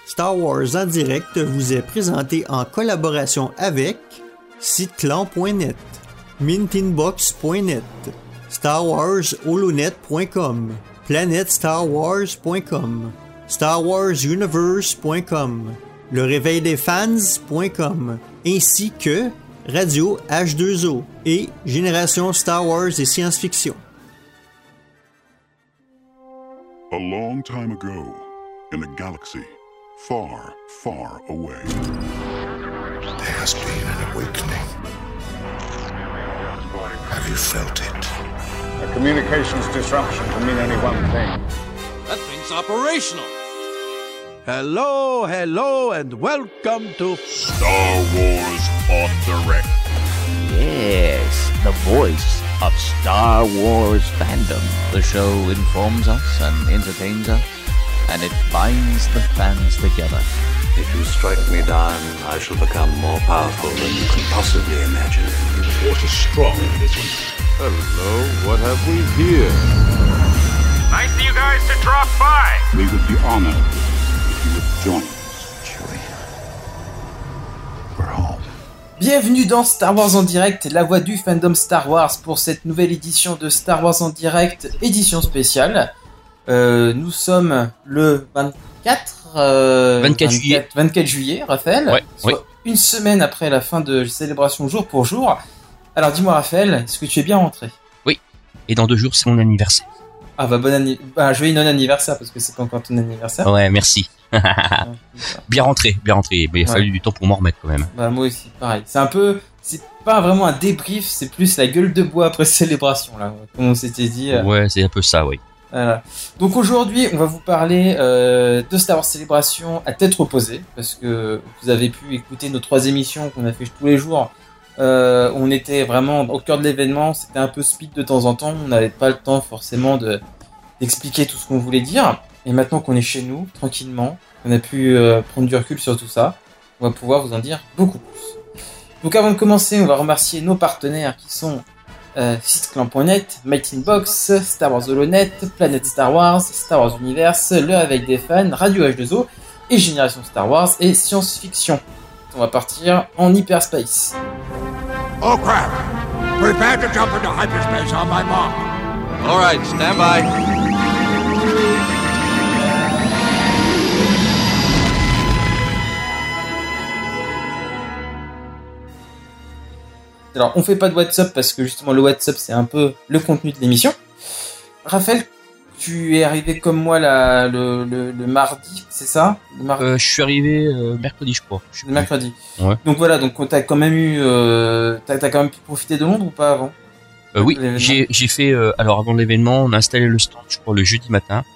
Star Wars en direct vous est présenté en collaboration avec siteclan.net, mintinbox.net, StarWarsHolonet.com, PlanetStarWars.com, StarWarsUniverse.com, leréveildesfans.com, ainsi que Radio H2O et Génération Star Wars et Science-Fiction. A long time ago, in a galaxy far, far away, there has been an awakening. Have you felt it? A communications disruption can mean only one thing. That thing's operational. Hello, and welcome to Star Wars on Direct. Yes, the voice of Star Wars fandom. The show informs us and entertains us, and it binds the fans together. If you strike me down, I shall become more powerful than you can possibly imagine. The force is strong in this one. Hello, what have we here? Nice of you guys to drop by. We would be honored if you would join us. Chewie, we're home. Bienvenue dans Star Wars en direct, la voix du fandom Star Wars pour cette nouvelle édition de Star Wars en direct, édition spéciale. Nous sommes le 24 juillet, Raphaël, ouais, soit une semaine après la fin de célébration jour pour jour. Alors dis-moi Raphaël, est-ce que tu es bien rentré ? Oui, et dans 2 jours c'est mon anniversaire. Ah bah joyeux non-anniversaire parce que c'est pas encore ton anniversaire. Ouais, merci. Bien rentré, mais il a fallu du temps pour m'en remettre quand même. Bah moi aussi, pareil. C'est pas vraiment un débrief, c'est plus la gueule de bois après célébration là, comme on s'était dit. Ouais, c'est un peu ça, oui. Voilà. Donc aujourd'hui, on va vous parler de Star Wars Célébration à tête reposée, parce que vous avez pu écouter nos 3 émissions qu'on a fait tous les jours. On était vraiment au cœur de l'événement, c'était un peu speed de temps en temps, on n'avait pas le temps forcément d'expliquer tout ce qu'on voulait dire. Et maintenant qu'on est chez nous, tranquillement, on a pu prendre du recul sur tout ça, on va pouvoir vous en dire beaucoup plus. Donc avant de commencer, on va remercier nos partenaires qui sont siteclan.net, Mintinbox, Star Wars Holonet, Planète Star Wars, Star Wars Universe, Le Réveil des Fans, Radio H2O et Génération Star Wars et Science-Fiction. On va partir en hyperspace. Oh crap! Prepare to jump into hyperspace on my mark. All right, stand by. Alors, on fait pas de WhatsApp parce que justement le WhatsApp c'est un peu le contenu de l'émission. Raphaël, tu es arrivé comme moi le mardi, c'est ça ? Le mardi. Je suis arrivé mercredi, je crois. Le mercredi. Ouais. Donc voilà, donc t'as quand même eu, t'as quand même pu profiter de Londres ou pas avant ? Oui, j'ai fait. Alors avant l'événement, on a installé le stand, je crois, le jeudi matin,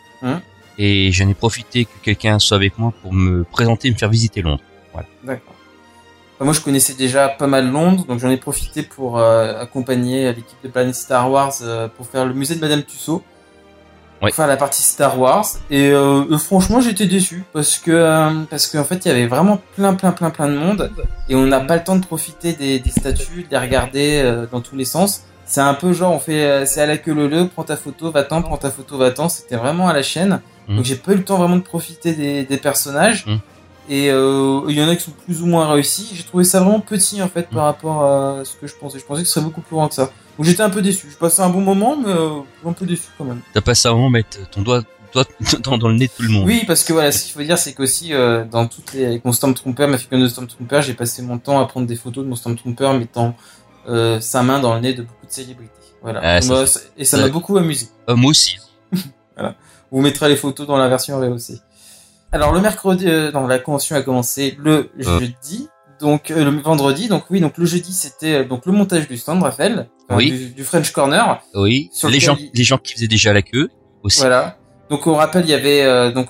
et j'en ai profité que quelqu'un soit avec moi pour me présenter et me faire visiter Londres. Voilà. D'accord. Moi, je connaissais déjà pas mal Londres, donc j'en ai profité pour accompagner l'équipe de Planet Star Wars pour faire le musée de Madame Tussauds, pour faire la partie Star Wars. Et franchement, j'étais déçu parce que en fait, il y avait vraiment plein de monde et on n'a pas le temps de profiter des statues, de les regarder dans tous les sens. C'est un peu genre, c'est à la queue leu, prends ta photo, va-t'en, prends ta photo, va-t'en. C'était vraiment à la chaîne. Donc j'ai pas eu le temps vraiment de profiter des personnages. Et il y en a qui sont plus ou moins réussis. J'ai trouvé ça vraiment petit en fait par rapport à ce que je pensais. Je pensais que ce serait beaucoup plus grand que ça. Donc j'étais un peu déçu. Je passais un bon moment, mais un peu déçu quand même. T'as passé un moment mettre ton doigt dans le nez de tout le monde. Oui, parce que voilà, ce qu'il faut dire, c'est qu'aussi dans toutes avec mon Stormtrooper, ma figurine de Stormtrooper, j'ai passé mon temps à prendre des photos de mon Stormtrooper mettant sa main dans le nez de beaucoup de célébrités. Voilà. Et ça m'a beaucoup amusé. Moi aussi. Voilà. Vous mettrez les photos dans la version VOC. Alors le mercredi, la convention a commencé le jeudi, donc le vendredi, donc le jeudi c'était donc le montage du stand, Raphaël, du French Corner. Oui. Les gens qui faisaient déjà la queue aussi. Voilà. Donc on rappelle, il y avait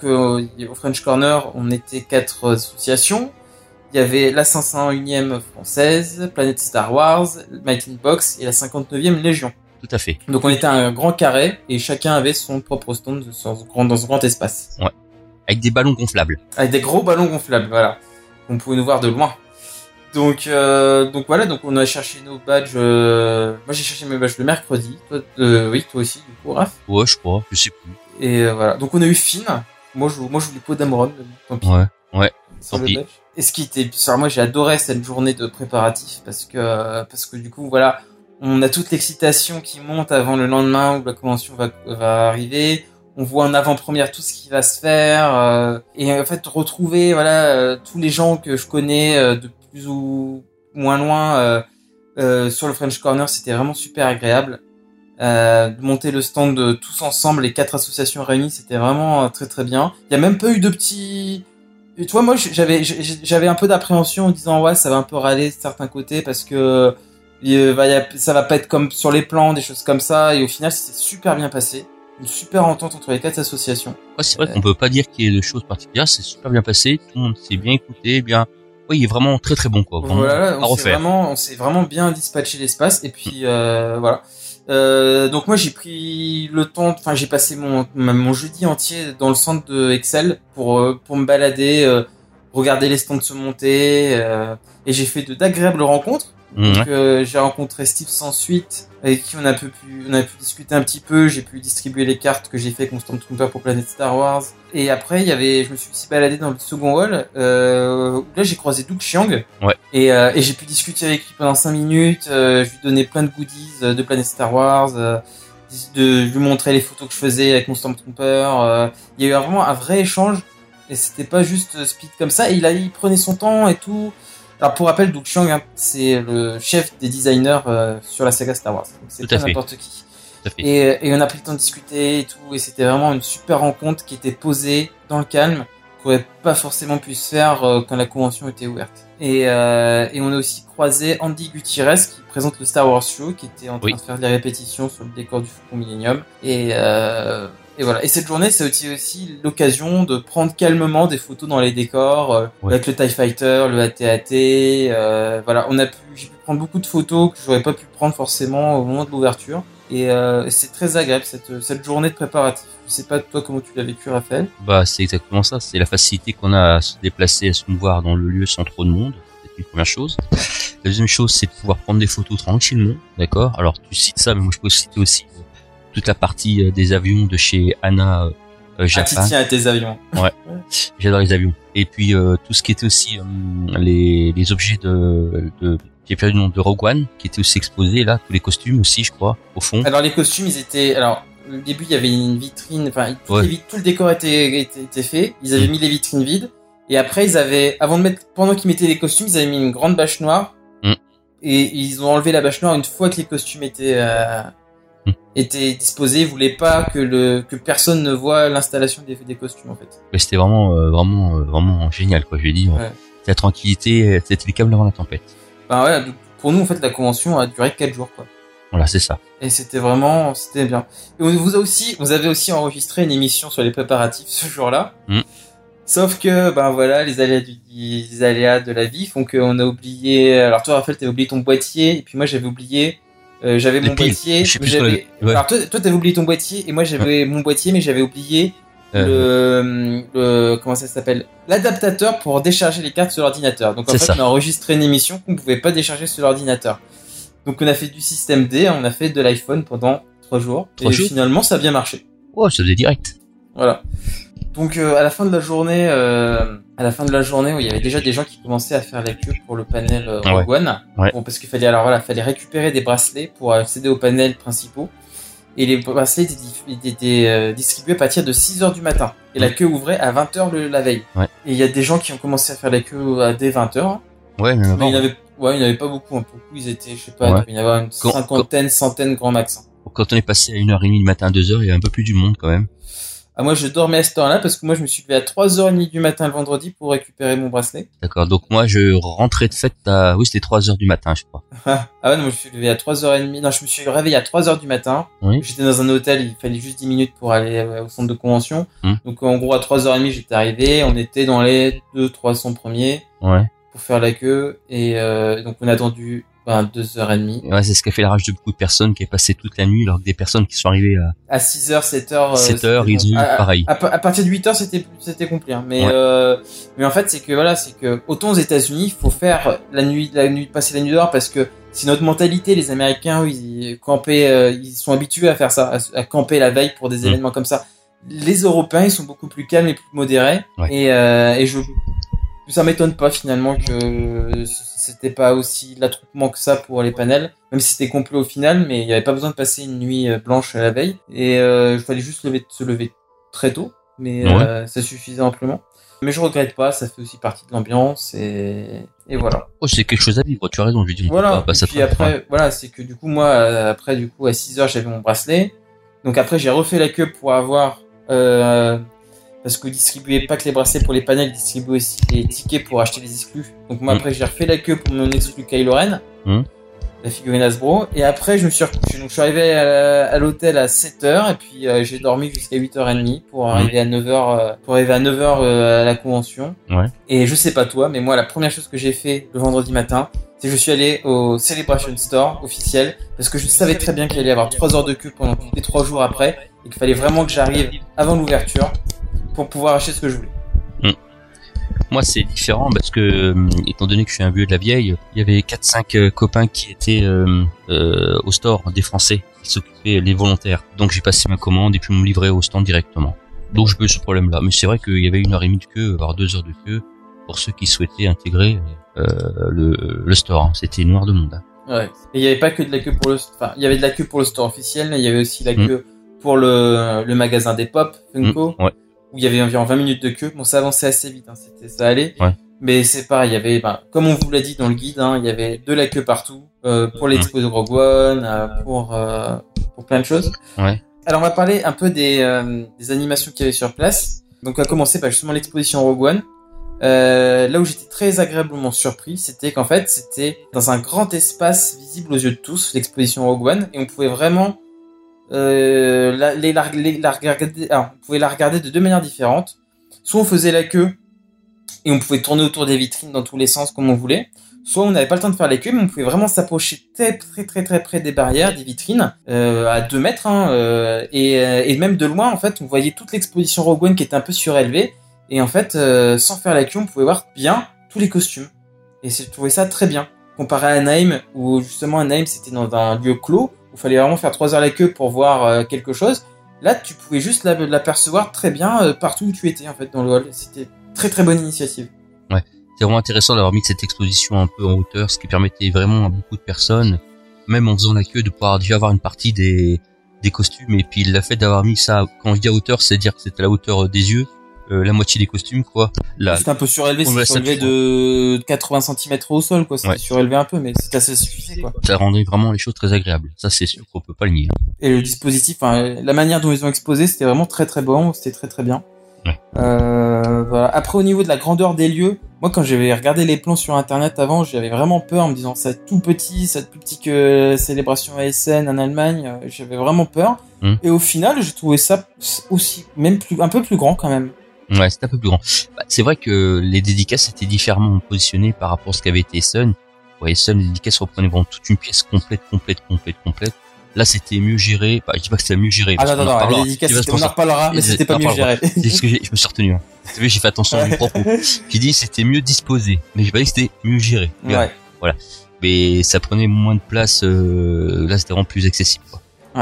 au French Corner, on était 4 associations. Il y avait la 501e française, Planète Star Wars, Mintinbox et la 59e Légion. Tout à fait. Donc on était un grand carré et chacun avait son propre stand dans ce grand espace. Ouais. Avec des ballons gonflables. Avec des gros ballons gonflables, voilà. On pouvait nous voir de loin. Donc voilà, donc on a cherché nos badges. Moi j'ai cherché mes badges le mercredi. Toi, oui, toi aussi du coup, Raph. Ouais, je crois, je sais plus. Et voilà. Donc on a eu Finn, Moi, je voulais Podamron, tant pis. Ouais. Tant pis. Et ce qui était, moi, j'ai adoré cette journée de préparatifs parce que du coup, voilà, on a toute l'excitation qui monte avant le lendemain où la convention va arriver. On voit en avant-première tout ce qui va se faire, et en fait, retrouver, tous les gens que je connais, de plus ou moins loin, sur le French Corner, c'était vraiment super agréable. De monter le stand de tous ensemble, les 4 associations réunies, c'était vraiment très très bien. Il y a même pas eu de petits... Tu vois, moi j'avais un peu d'appréhension en disant ouais, ça va un peu râler de certains côtés parce que ça va pas être comme sur les plans, des choses comme ça, et au final c'était super bien passé. Une super entente entre les 4 associations. Ouais, c'est vrai qu'on peut pas dire qu'il y ait de choses particulières, c'est super bien passé, tout le monde s'est bien écouté, bien... Oui, il est vraiment très très bon, quoi. Vraiment, voilà, on s'est vraiment bien dispatché l'espace, et puis voilà. Donc moi j'ai pris le temps, j'ai passé mon jeudi entier dans le centre de Excel pour me balader, regarder les stands se monter, et j'ai fait d'agréables rencontres. Donc j'ai rencontré Steve Sansuite, avec qui on a pu discuter un petit peu. J'ai pu distribuer les cartes que j'ai fait avec mon Stormtrooper pour Planète Star Wars. Et après je me suis aussi baladé dans le second hall, où là j'ai croisé Doug Chiang. Ouais. Et j'ai pu discuter avec lui pendant 5 minutes. Je lui donnais plein de goodies de Planète Star Wars, de lui montrer les photos que je faisais avec mon Stormtrooper. Il y a eu vraiment un vrai échange, et c'était pas juste speed comme ça. Et il prenait son temps et tout. Alors pour rappel, Doug Chiang, c'est le chef des designers sur la saga Star Wars. Donc, c'est pas n'importe qui. Et on a pris le temps de discuter et tout, et c'était vraiment une super rencontre qui était posée dans le calme, qui aurait pas forcément pu se faire quand la convention était ouverte. Et on a aussi croisé Andy Gutierrez qui présente le Star Wars Show, qui était en train de faire des répétitions sur le décor du Faucon Millennium. Et voilà. Et cette journée, c'est aussi l'occasion de prendre calmement des photos dans les décors, avec le TIE Fighter, le AT-AT. Voilà, j'ai pu prendre beaucoup de photos que j'aurais pas pu prendre forcément au moment de l'ouverture. Et c'est très agréable cette journée de préparatif. Je sais pas toi comment tu l'as vécu, Raphaël. Bah c'est exactement ça. C'est la facilité qu'on a à se déplacer, à se mouvoir dans le lieu sans trop de monde. C'est une première chose. La deuxième chose, c'est de pouvoir prendre des photos tranquillement, d'accord. Alors tu cites ça, mais moi je peux citer aussi toute la partie des avions de chez Anna Japan. Tiens à tes avions. Ouais, j'adore les avions. Et puis tout ce qui était aussi les objets j'ai perdu le nom de Rogue One, qui était aussi exposé là, tous les costumes aussi, je crois, au fond. Alors les costumes, au début il y avait une vitrine, tout le décor était fait. Ils avaient mis les vitrines vides, et après pendant qu'ils mettaient les costumes, ils avaient mis une grande bâche noire. Et ils ont enlevé la bâche noire une fois que les costumes étaient disposés. Ils voulaient pas que personne ne voit l'installation des costumes en fait. Mais c'était vraiment génial, quoi. Je vais dire, la tranquillité, c'était le câble avant la tempête. Pour nous en fait la convention a duré 4 jours, quoi. Voilà, c'est ça. Et c'était bien. Et vous avez aussi enregistré une émission sur les préparatifs ce jour-là. Sauf que, les aléas de la vie font qu'on a oublié. Alors toi, Raphaël, t'avais oublié ton boîtier, et puis moi j'avais oublié. J'avais mon boîtier. Alors toi, t'avais oublié ton boîtier, et moi j'avais mon boîtier, mais j'avais oublié comment ça s'appelle, l'adaptateur pour décharger les cartes sur l'ordinateur. Donc en fait, on a enregistré une émission qu'on ne pouvait pas décharger sur l'ordinateur. Donc on a fait du système D, on a fait de l'iPhone pendant 3 jours. Finalement, ça a bien marché. Oh, ça faisait direct. Voilà. Donc à la fin de la journée, où il y avait déjà des gens qui commençaient à faire la queue pour le panel Rogue One. Bon, parce qu'il fallait récupérer des bracelets pour accéder aux panels principaux. Et les bracelets étaient distribués à partir de 6h du matin. Et la queue ouvrait à 20h la veille. Et il y a des gens qui ont commencé à faire la queue dès 20h. Ouais, mais il n'y en avait pas beaucoup. Beaucoup, ils étaient, je sais pas, il y avait une centaine grand max. Quand on est passé à 1h30 du matin à 2h, il y avait un peu plus du monde quand même. Ah, moi, je dormais à cette heure-là parce que moi, je me suis levé à 3h30 du matin le vendredi pour récupérer mon bracelet. D'accord. Donc, moi, je rentrais de fête c'était 3h du matin, je crois. Ah ouais, non, moi, je me suis levé à 3h30. Non, je me suis réveillé à 3h du matin. Oui. J'étais dans un hôtel, il fallait juste 10 minutes pour aller au centre de convention. Donc, en gros, à 3h30, j'étais arrivé. On était dans les 200-300 premiers. Pour faire la queue. Et, donc, on a attendu 2h30. Ouais, c'est ce qui a fait la rage de beaucoup de personnes qui est passé toute la nuit, alors que des personnes qui sont arrivées à 6h, 7h. 7h, ils ont eu pareil. À partir de 8h, c'était complet, hein. Mais en fait, c'est que autant aux États-Unis, il faut faire passer la nuit dehors parce que c'est notre mentalité. Les Américains, ils campaient, ils sont habitués à faire ça, à camper la veille pour des événements comme ça. les Européens, ils sont beaucoup plus calmes et plus modérés. Ouais. Et ça m'étonne pas finalement que c'était pas aussi l'attroupement que ça pour les panels, même si c'était complet au final, mais il n'y avait pas besoin de passer une nuit blanche la veille. Et il fallait juste se lever très tôt, mais ça suffisait amplement. Mais je regrette pas, ça fait aussi partie de l'ambiance et voilà. Oh, c'est quelque chose à vivre, tu as raison, je veux dire. Voilà, et puis après, voilà, c'est que du coup, moi, après, du coup, à 6h, j'avais mon bracelet. Donc après, j'ai refait la queue pour avoir, parce qu'ils distribuaient pas que les bracelets pour les panels, ils distribuaient aussi les tickets pour acheter les exclus. Donc moi, après, j'ai refait la queue pour mon exclu Kylo Ren, la figurine Hasbro. Et après, je me suis recouché. Donc je suis arrivé à l'hôtel à 7h, et puis j'ai dormi jusqu'à 8h30 pour arriver à 9h, à la convention. Ouais. Et je sais pas toi, mais moi, la première chose que j'ai fait le vendredi matin, c'est que je suis allé au Celebration Store officiel, parce que je savais très bien qu'il allait y avoir 3 heures de queue pendant tous les 3 jours après, et qu'il fallait vraiment que j'arrive avant l'ouverture pour pouvoir acheter ce que je voulais. Moi, c'est différent parce que, étant donné que je suis un vieux de la vieille, il y avait 4-5 copains qui étaient au store, des Français, qui s'occupaient, les volontaires. Donc j'ai passé ma commande et puis m'ont livré au stand directement. Donc je peux eu ce problème-là. Mais c'est vrai qu'il y avait 1h30 de queue, voire 2 heures de queue, pour ceux qui souhaitaient intégrer le store. Hein. C'était noir de monde. Hein. Ouais. Et il y avait pas que de la queue pour il y avait de la queue pour le store officiel, mais il y avait aussi la queue pour le magasin des pop Funko. Ouais. Où il y avait environ 20 minutes de queue. Bon, ça avançait assez vite, hein. Ça allait. Ouais. Mais c'est pareil, il y avait, comme on vous l'a dit dans le guide, hein, il y avait de la queue partout, pour l'expo de Rogue One, pour plein de choses. Ouais. Alors, on va parler un peu des animations qu'il y avait sur place. Donc, on va commencer par justement l'exposition Rogue One. Là où j'étais très agréablement surpris, c'était qu'en fait, c'était dans un grand espace visible aux yeux de tous, l'exposition Rogue One, et on pouvait vraiment on pouvait la regarder de deux manières différentes. Soit on faisait la queue et on pouvait tourner autour des vitrines dans tous les sens comme on voulait, soit on n'avait pas le temps de faire la queue, mais on pouvait vraiment s'approcher très près des barrières, des vitrines, à 2 mètres, hein, et même de loin, en fait, on voyait toute l'exposition Rogue One qui était un peu surélevée, et en fait, sans faire la queue, on pouvait voir bien tous les costumes. Et je trouvais ça très bien. Comparé à Anaheim, où justement Anaheim c'était dans un lieu clos, où il fallait vraiment faire 3 heures la queue pour voir quelque chose. Là, tu pouvais juste l'apercevoir très bien partout où tu étais, en fait, dans le hall. C'était très bonne initiative. Ouais. C'est vraiment intéressant d'avoir mis cette exposition un peu en hauteur, ce qui permettait vraiment à beaucoup de personnes, même en faisant la queue, de pouvoir déjà avoir une partie des costumes. Et puis, le fait d'avoir mis ça, quand je dis à hauteur, c'est dire que c'était à la hauteur des yeux. La moitié des costumes, quoi. C'était un peu surélevé, c'est surélevé de 80 cm au sol, quoi. C'était surélevé un peu, mais c'était assez suffisant, quoi. Ça rendait vraiment les choses très agréables. Ça, c'est sûr qu'on peut pas le nier. Et le dispositif, la manière dont ils ont exposé, c'était vraiment très bon, c'était très bien. Ouais. Voilà. Après, au niveau de la grandeur des lieux, moi, quand j'avais regardé les plans sur Internet avant, j'avais vraiment peur en me disant, ça va être tout petit, ça va être plus petit que Célébration ASN en Allemagne, j'avais vraiment peur. Et au final, j'ai trouvé ça aussi, un peu plus grand, quand même. Ouais, c'était un peu plus grand. C'est vrai que les dédicaces étaient différemment positionnées par rapport à ce qu'avait été Essen. Ouais, Essen, les dédicaces reprenaient vraiment toute une pièce complète. Là, c'était mieux géré. Je dis pas que c'était mieux géré. Non, les dédicaces, on en reparlera, mais c'était pas mieux géré. C'est ce que je me suis retenu. Hein. Vous savez, j'ai fait attention à mes propos. J'ai dit c'était mieux disposé, mais j'ai pas dit que c'était mieux géré. Ouais. Voilà. Mais ça prenait moins de place. Là, c'était vraiment plus accessible, quoi.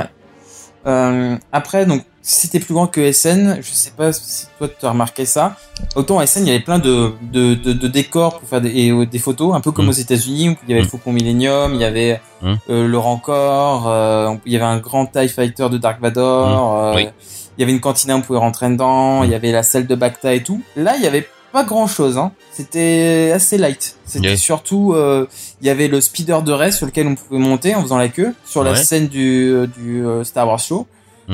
Ouais. Après, donc, c'était plus grand que SN. Je sais pas si toi tu as remarqué ça. Autant à SN, il y avait plein de décors pour faire des photos, un peu comme aux États-Unis où il y avait le Faucon Millennium, il y avait le Rancor, il y avait un grand TIE Fighter de Dark Vador, il y avait une cantina où on pouvait rentrer dedans, il y avait la salle de Bacta et tout. Là, il y avait pas grand chose, hein. C'était assez light. C'était surtout, il y avait le speeder de Rey sur lequel on pouvait monter en faisant la queue sur la scène du Star Wars Show.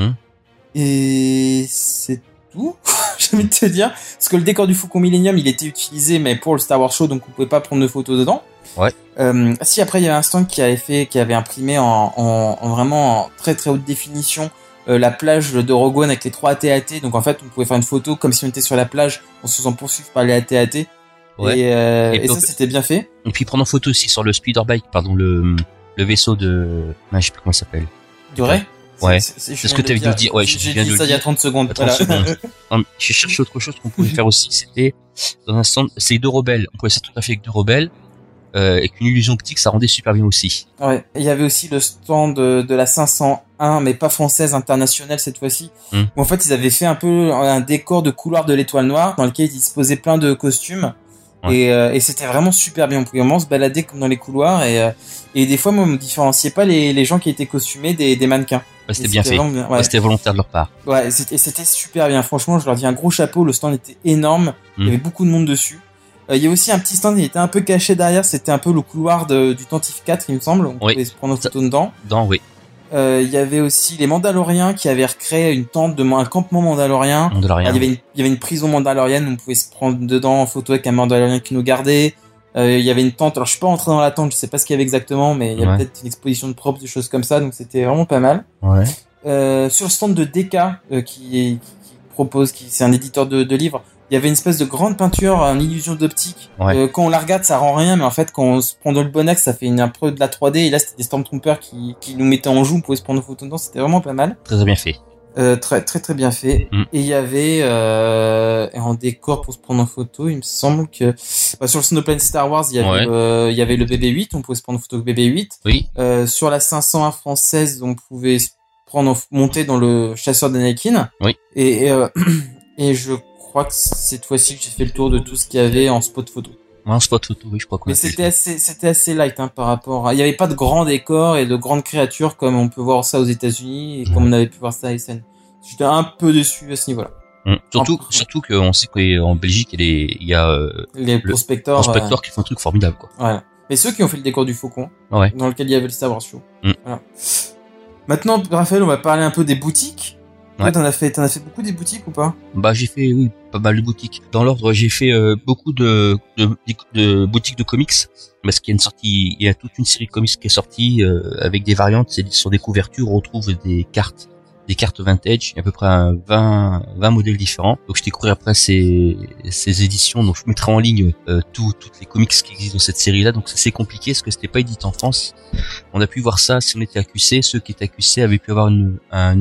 Et c'est tout, j'ai envie de te dire. Parce que le décor du Faucon Millennium, il était utilisé, mais pour le Star Wars Show, donc on pouvait pas prendre de photos dedans. Ouais. Si après il y avait un stand qui avait imprimé en vraiment en très haute définition la plage de Rogue One avec les 3 AT-AT. Donc en fait, on pouvait faire une photo comme si on était sur la plage en se faisant poursuivre par les AT-AT. Ouais. Et ça, c'était bien fait. Et puis prendre en photo aussi sur le speeder bike, pardon, le vaisseau de, je sais plus comment ça s'appelle. De Rey. Ouais. C'est ce que tu avais dû dire. Ouais, j'ai dit ça il y a 30 secondes. Non, j'ai cherché autre chose qu'on pouvait faire aussi. C'était dans un stand, c'est 2 rebelles. On pouvait ça tout à fait avec 2 rebelles. Avec une illusion optique, ça rendait super bien aussi. Ouais. Il y avait aussi le stand de la 501 mais pas française, internationale cette fois-ci. Où en fait, ils avaient fait un peu un décor de couloir de l'Étoile Noire dans lequel ils disposaient plein de costumes. Et c'était vraiment super bien. On pouvait vraiment se balader comme dans les couloirs et des fois, moi, on me différenciait pas les gens qui étaient costumés des mannequins. C'était bien fait. C'était volontaire de leur part. Ouais, c'était super bien. Franchement, je leur dis un gros chapeau. Le stand était énorme. Il y avait beaucoup de monde dessus. Il y a aussi un petit stand, il était un peu caché derrière. C'était un peu le couloir du Tantif 4, il me semble. On pouvait se prendre en photo dedans. Oui. Il y avait aussi les Mandaloriens qui avaient recréé une tente un campement mandalorien. Il y avait une prison mandalorienne où on pouvait se prendre dedans en photo avec un mandalorien qui nous gardait. Il y avait une tente. Alors je suis pas rentré dans la tente, je sais pas ce qu'il y avait exactement, mais il y avait peut-être une exposition de props, des choses comme ça. Donc c'était vraiment pas mal. Ouais. Sur le stand de DK qui propose, c'est un éditeur de livres. Il y avait une espèce de grande peinture en illusion d'optique. Quand on la regarde, ça rend rien, mais en fait, quand on se prend dans le bon axe, ça fait un peu de la 3D. Et là, c'était des Stormtroopers qui nous mettaient en joue. On pouvait se prendre une photo dedans. C'était vraiment pas mal. Très bien fait. Très très très bien fait. Et il y avait en décor pour se prendre en photo, il me semble que sur le stand de Planet Star Wars, il y avait le BB-8. On pouvait se prendre en photo avec BB-8. Oui. Sur la 501 française, on pouvait se monter dans le chasseur d'Anakin. Oui. Et je crois que cette fois-ci j'ai fait le tour de tout ce qu'il y avait en spot photo. En spot photo, oui, je crois qu'on Mais c'était assez light par rapport à... Il n'y avait pas de grands décors et de grandes créatures comme on peut voir ça aux États-Unis et comme on avait pu voir ça à Essen. J'étais un peu déçu à ce niveau-là. Surtout qu'on sait qu'en Belgique il y a les prospectors qui font un truc formidable, quoi. Voilà. Et ceux qui ont fait le décor du Faucon, dans lequel il y avait le Star Wars Show. Voilà. Maintenant, Raphaël, on va parler un peu des boutiques. Ouais. T'en as fait beaucoup des boutiques ou pas? J'ai fait, pas mal de boutiques. Dans l'ordre, j'ai fait beaucoup de boutiques de comics, parce qu'il y a toute une série de comics qui est sortie avec des variantes. C'est sur des couvertures, on retrouve des cartes vintage. Il y a à peu près 20 modèles différents. Donc je découvrirai après ces éditions. Donc je mettrai en ligne toutes les comics qui existent dans cette série-là. Donc c'est compliqué parce que c'était pas édité en France. On a pu voir ça si on était à QC. Ceux qui étaient à QC avaient pu avoir une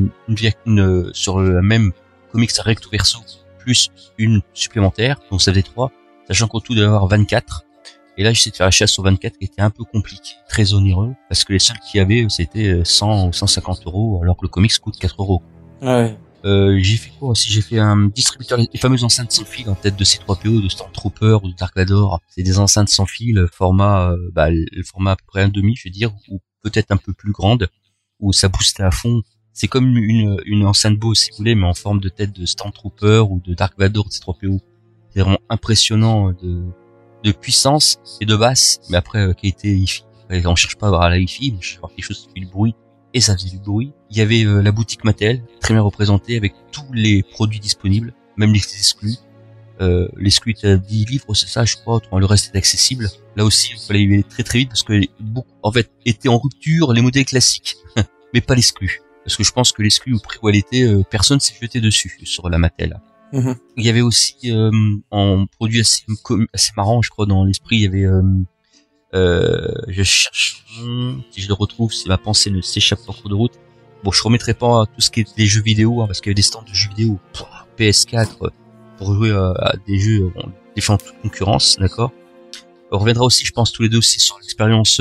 sur le même comics recto verso plus une supplémentaire. Donc ça faisait 3, sachant qu'au tout devait y avoir 24. Et là, j'essaie de faire la chasse aux 24 qui était un peu compliqué, très onéreux, parce que les seuls qu'il y avait, c'était 100 ou 150 €, alors que le comics coûte 4 €. Ouais. J'ai fait quoi aussi? J'ai fait un distributeur, les fameuses enceintes sans fil en tête de C3PO, de Stormtrooper ou de Dark Vador. C'est des enceintes sans fil, format, le format à peu près 1,5, je veux dire, ou peut-être un peu plus grande, où ça boostait à fond. C'est comme une enceinte Bose, si vous voulez, mais en forme de tête de Stormtrooper ou de Dark Vador de C3PO. C'est vraiment impressionnant de puissance et de basse, mais après qualité hi-fi. On cherche pas à avoir la hi-fi, mais je cherche à avoir quelque chose qui fait du bruit, et ça faisait du bruit. Il y avait la boutique Mattel, très bien représentée, avec tous les produits disponibles, même les exclus. L'exclu était à 10 livres, c'est ça, je crois, le reste était accessible. Là aussi, il fallait y aller très très vite, parce que beaucoup, en fait, étaient en rupture les modèles classiques, mais pas l'exclu. Parce que je pense que l'exclu, au prix où elle était, personne s'est jeté dessus, sur la Mattel. Il y avait aussi en produit assez marrant, je crois, dans l'esprit, il y avait je cherche si je le retrouve, si ma pensée ne s'échappe en cours de route. Bon, je remettrai pas tout ce qui est des jeux vidéo, parce qu'il y avait des stands de jeux vidéo PS4 pour jouer à des jeux défiant toute concurrence, d'accord. On reviendra aussi, je pense, tous les deux aussi sur l'expérience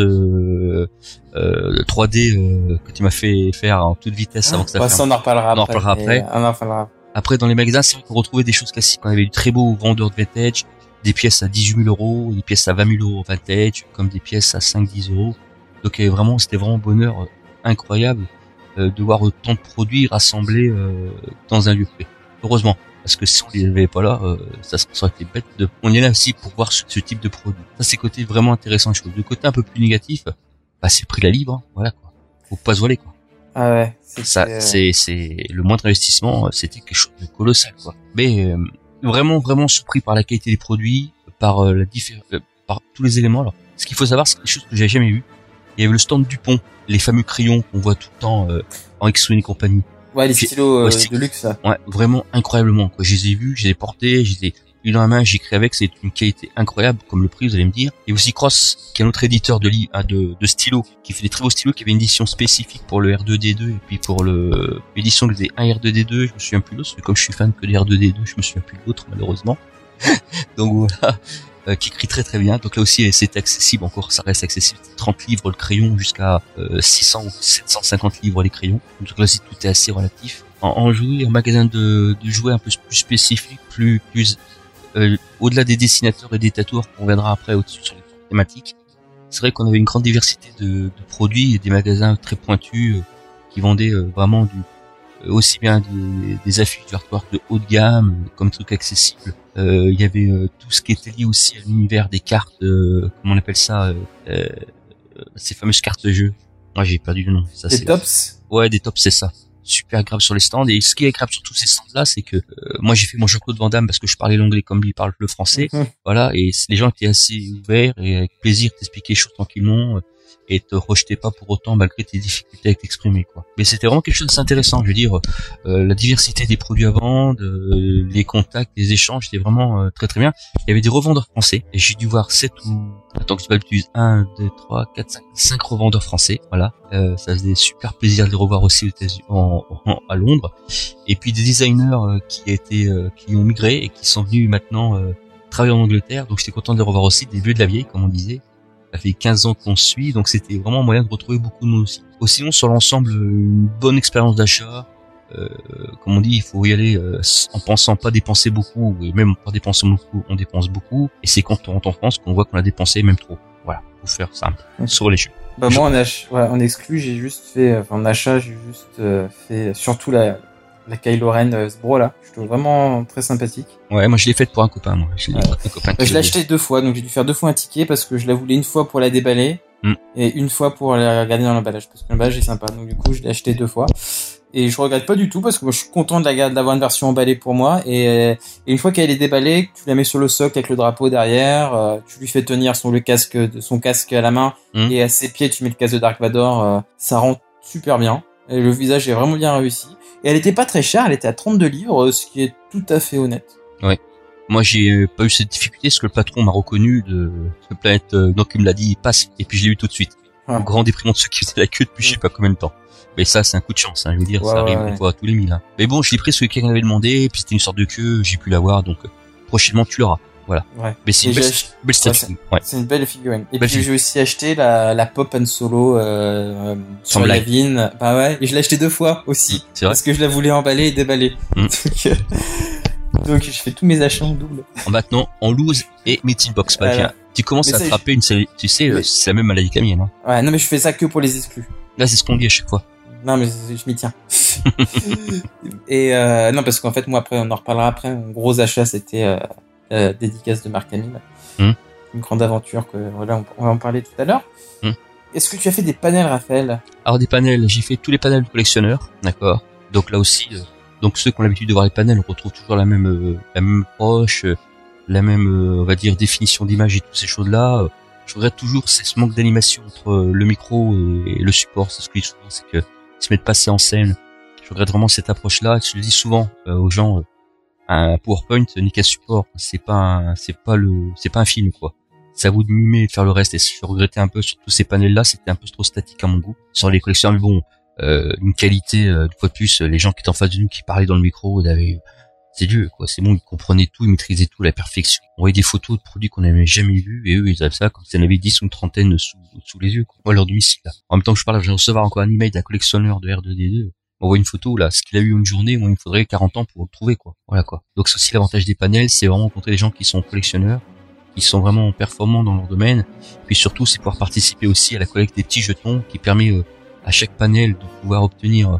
3D que tu m'as fait faire en toute vitesse avant que ça on en reparlera après. Après, dans les magasins, c'est vrai qu'on retrouvait des choses classiques. On avait du très beau vendeur de vintage, des pièces à 18 000 €, des pièces à 20 000 € vintage, comme des pièces à 5-10 €. Donc c'était vraiment un bonheur incroyable de voir autant de produits rassemblés dans un lieu près. Heureusement, parce que si on les avait pas là, ça aurait été bête. On est là aussi pour voir ce type de produit. Ça, c'est côté vraiment intéressant. Je trouve. Le côté un peu plus négatif, c'est le prix de la livre. Voilà, quoi. Faut pas se voiler, quoi. Ah ouais. C'est le moindre investissement, c'était quelque chose de colossal, quoi. Mais vraiment surpris par la qualité des produits, par par tous les éléments. Alors, ce qu'il faut savoir, c'est quelque chose que j'avais jamais vu. Il y avait le stand Dupont, les fameux crayons qu'on voit tout le temps en X-Wing et compagnie. Ouais, les stylos de luxe. Ça. Ouais, vraiment incroyablement, quoi. Je les ai vus, je les ai portés, je les ai eu dans la main, j'ai écrit avec, c'est une qualité incroyable, comme le prix, vous allez me dire. Il y a aussi Cross, qui est un autre éditeur de stylos, qui fait des très beaux stylos, qui avait une édition spécifique pour le R2D2, et puis pour l'édition des 1 R2D2, je me souviens plus de l'autre, parce que comme je suis fan que des R2D2, je me souviens plus de l'autre, malheureusement. Donc voilà. qui écrit très très bien. Donc là aussi, c'est accessible encore, ça reste accessible. 30 livres le crayon jusqu'à 600 ou 750 livres les crayons. Donc là, tout est assez relatif. En jouet, un magasin de jouets un peu plus spécifique, plus au-delà des dessinateurs et des tatoueurs qu'on reviendra après au-dessus sur les thématiques. C'est vrai qu'on avait une grande diversité de produits et des magasins très pointus qui vendaient vraiment aussi bien des affiches du artwork de haut de gamme comme trucs accessibles. Il y avait tout ce qui était lié aussi à l'univers des cartes, comment on appelle ça, ces fameuses cartes de jeu. Moi j'ai perdu le nom. Ça, des tops. Ouais, des tops, c'est ça. Super grave sur les stands. Et ce qui est agréable sur tous ces stands-là, c'est que moi j'ai fait mon Jean-Claude Van Damme parce que je parlais l'anglais comme lui parle le français. Voilà, et les gens étaient assez ouverts et avec plaisir t'expliquer les choses tranquillement et te rejetaient pas pour autant malgré tes difficultés à t'exprimer, quoi. Mais c'était vraiment quelque chose d'assez je veux dire, la diversité des produits à vendre, les contacts, les échanges, c'était vraiment très très bien. Il y avait des revendeurs français et j'ai dû voir 7 ou attends que tu m'abuses, 1, 2, 3, 4, 5 revendeurs français, voilà. Ça faisait super plaisir de les revoir aussi aux États-Unis, à Londres. Et puis des designers qui ont migré et qui sont venus maintenant travailler en Angleterre. Donc j'étais content de les revoir aussi, des vieux de la vieille, comme on disait. Ça fait 15 ans qu'on se suit, donc c'était vraiment un moyen de retrouver beaucoup de monde aussi. Sinon, sur l'ensemble, une bonne expérience d'achat. Comme on dit, il faut y aller en pensant pas dépenser beaucoup, et même pas dépenser beaucoup, on dépense beaucoup. Et c'est quand on rentre en France qu'on voit qu'on a dépensé même trop. Voilà, faut faire simple, sur les jeux. Bah moi en exclu, j'ai juste fait, en achat, j'ai juste fait surtout la Kylo Ren Sbro là. Je trouve vraiment très sympathique. Ouais, moi je l'ai faite pour un copain, moi. Je l'ai acheté 2 fois, donc j'ai dû faire 2 fois un ticket parce que je la voulais une fois pour la déballer et une fois pour la regarder dans l'emballage parce que l'emballage est sympa. Donc du coup, je l'ai acheté 2 fois et je regrette pas du tout parce que moi je suis content d'avoir une version emballée pour moi et une fois qu'elle est déballée, tu la mets sur le socle avec le drapeau derrière, tu lui fais tenir son casque à la main et à ses pieds tu mets le casque de Dark Vador, ça rend super bien. Et le visage est vraiment bien réussi. Et elle était pas très chère, elle était à 32 livres, ce qui est tout à fait honnête. Ouais. Moi, j'ai pas eu cette difficulté, parce que le patron m'a reconnu de Planète, donc il me l'a dit, il passe, et puis je l'ai eu tout de suite. Au grand déprimant de ceux qui faisaient la queue depuis je sais pas combien de temps. Mais ça, c'est un coup de chance, hein, je veux dire, ça arrive une fois à tous les 1000, hein. Mais bon, je l'ai pris, celui qui avait demandé, puis c'était une sorte de queue, j'ai pu l'avoir, donc, prochainement, tu l'auras. Voilà. Ouais. Mais c'est une belle statue. Ouais. C'est une belle figurine. Et puis j'ai aussi acheté la Pop Han Solo sur Yavin. Bah ouais, et je l'ai acheté 2 fois aussi parce que je la voulais emballer et déballer. Donc je fais tous mes achats en double. Maintenant en loose et meeting box pas bien. Tu commences à attraper une série, tu sais, c'est la même maladie que la mienne, hein. Ouais, non mais je fais ça que pour les exclus. Là, c'est ce qu'on dit à chaque fois. Non mais je m'y tiens. Et non parce qu'en fait moi après on en reparlera après, mon gros achat c'était dédicace de Marc Hamill. Une grande aventure que voilà, on va en parler tout à l'heure. Est-ce que tu as fait des panels, Raphaël? Alors des panels, j'ai fait tous les panels de collectionneurs, d'accord. Donc là aussi, donc ceux qui ont l'habitude de voir les panels, on retrouve toujours la même approche, la même, on va dire, définition d'image et toutes ces choses-là. Je regrette toujours ce manque d'animation entre le micro et le support. C'est ce que je dis souvent, c'est que ils se mettent pas assez en scène. Je regrette vraiment cette approche-là. Je le dis souvent aux gens. Un PowerPoint n'est qu'un support, c'est pas un film, quoi. C'est à vous de mimer et de faire le reste. Et si je regrettais un peu sur tous ces panels-là, c'était un peu trop statique à mon goût. Sur les collectionneurs, mais bon, une qualité, une fois de plus, les gens qui étaient en face de nous, qui parlaient dans le micro, c'est Dieu, quoi. C'est bon, ils comprenaient tout, ils maîtrisaient tout, la perfection. On voyait des photos de produits qu'on n'avait jamais vus, et eux, ils avaient ça comme si on avait 10 ou une trentaine sous les yeux, quoi. Ou à leur domicile, là. En même temps que je parle, je vais recevoir encore un email d'un collectionneur de R2D2. On voit une photo, là, ce qu'il a eu une journée, moi, il me faudrait 40 ans pour le trouver, quoi. Voilà, quoi. Donc, c'est aussi l'avantage des panels, c'est vraiment rencontrer des gens qui sont collectionneurs, qui sont vraiment performants dans leur domaine. Puis surtout, c'est pouvoir participer aussi à la collecte des petits jetons qui permet à chaque panel de pouvoir obtenir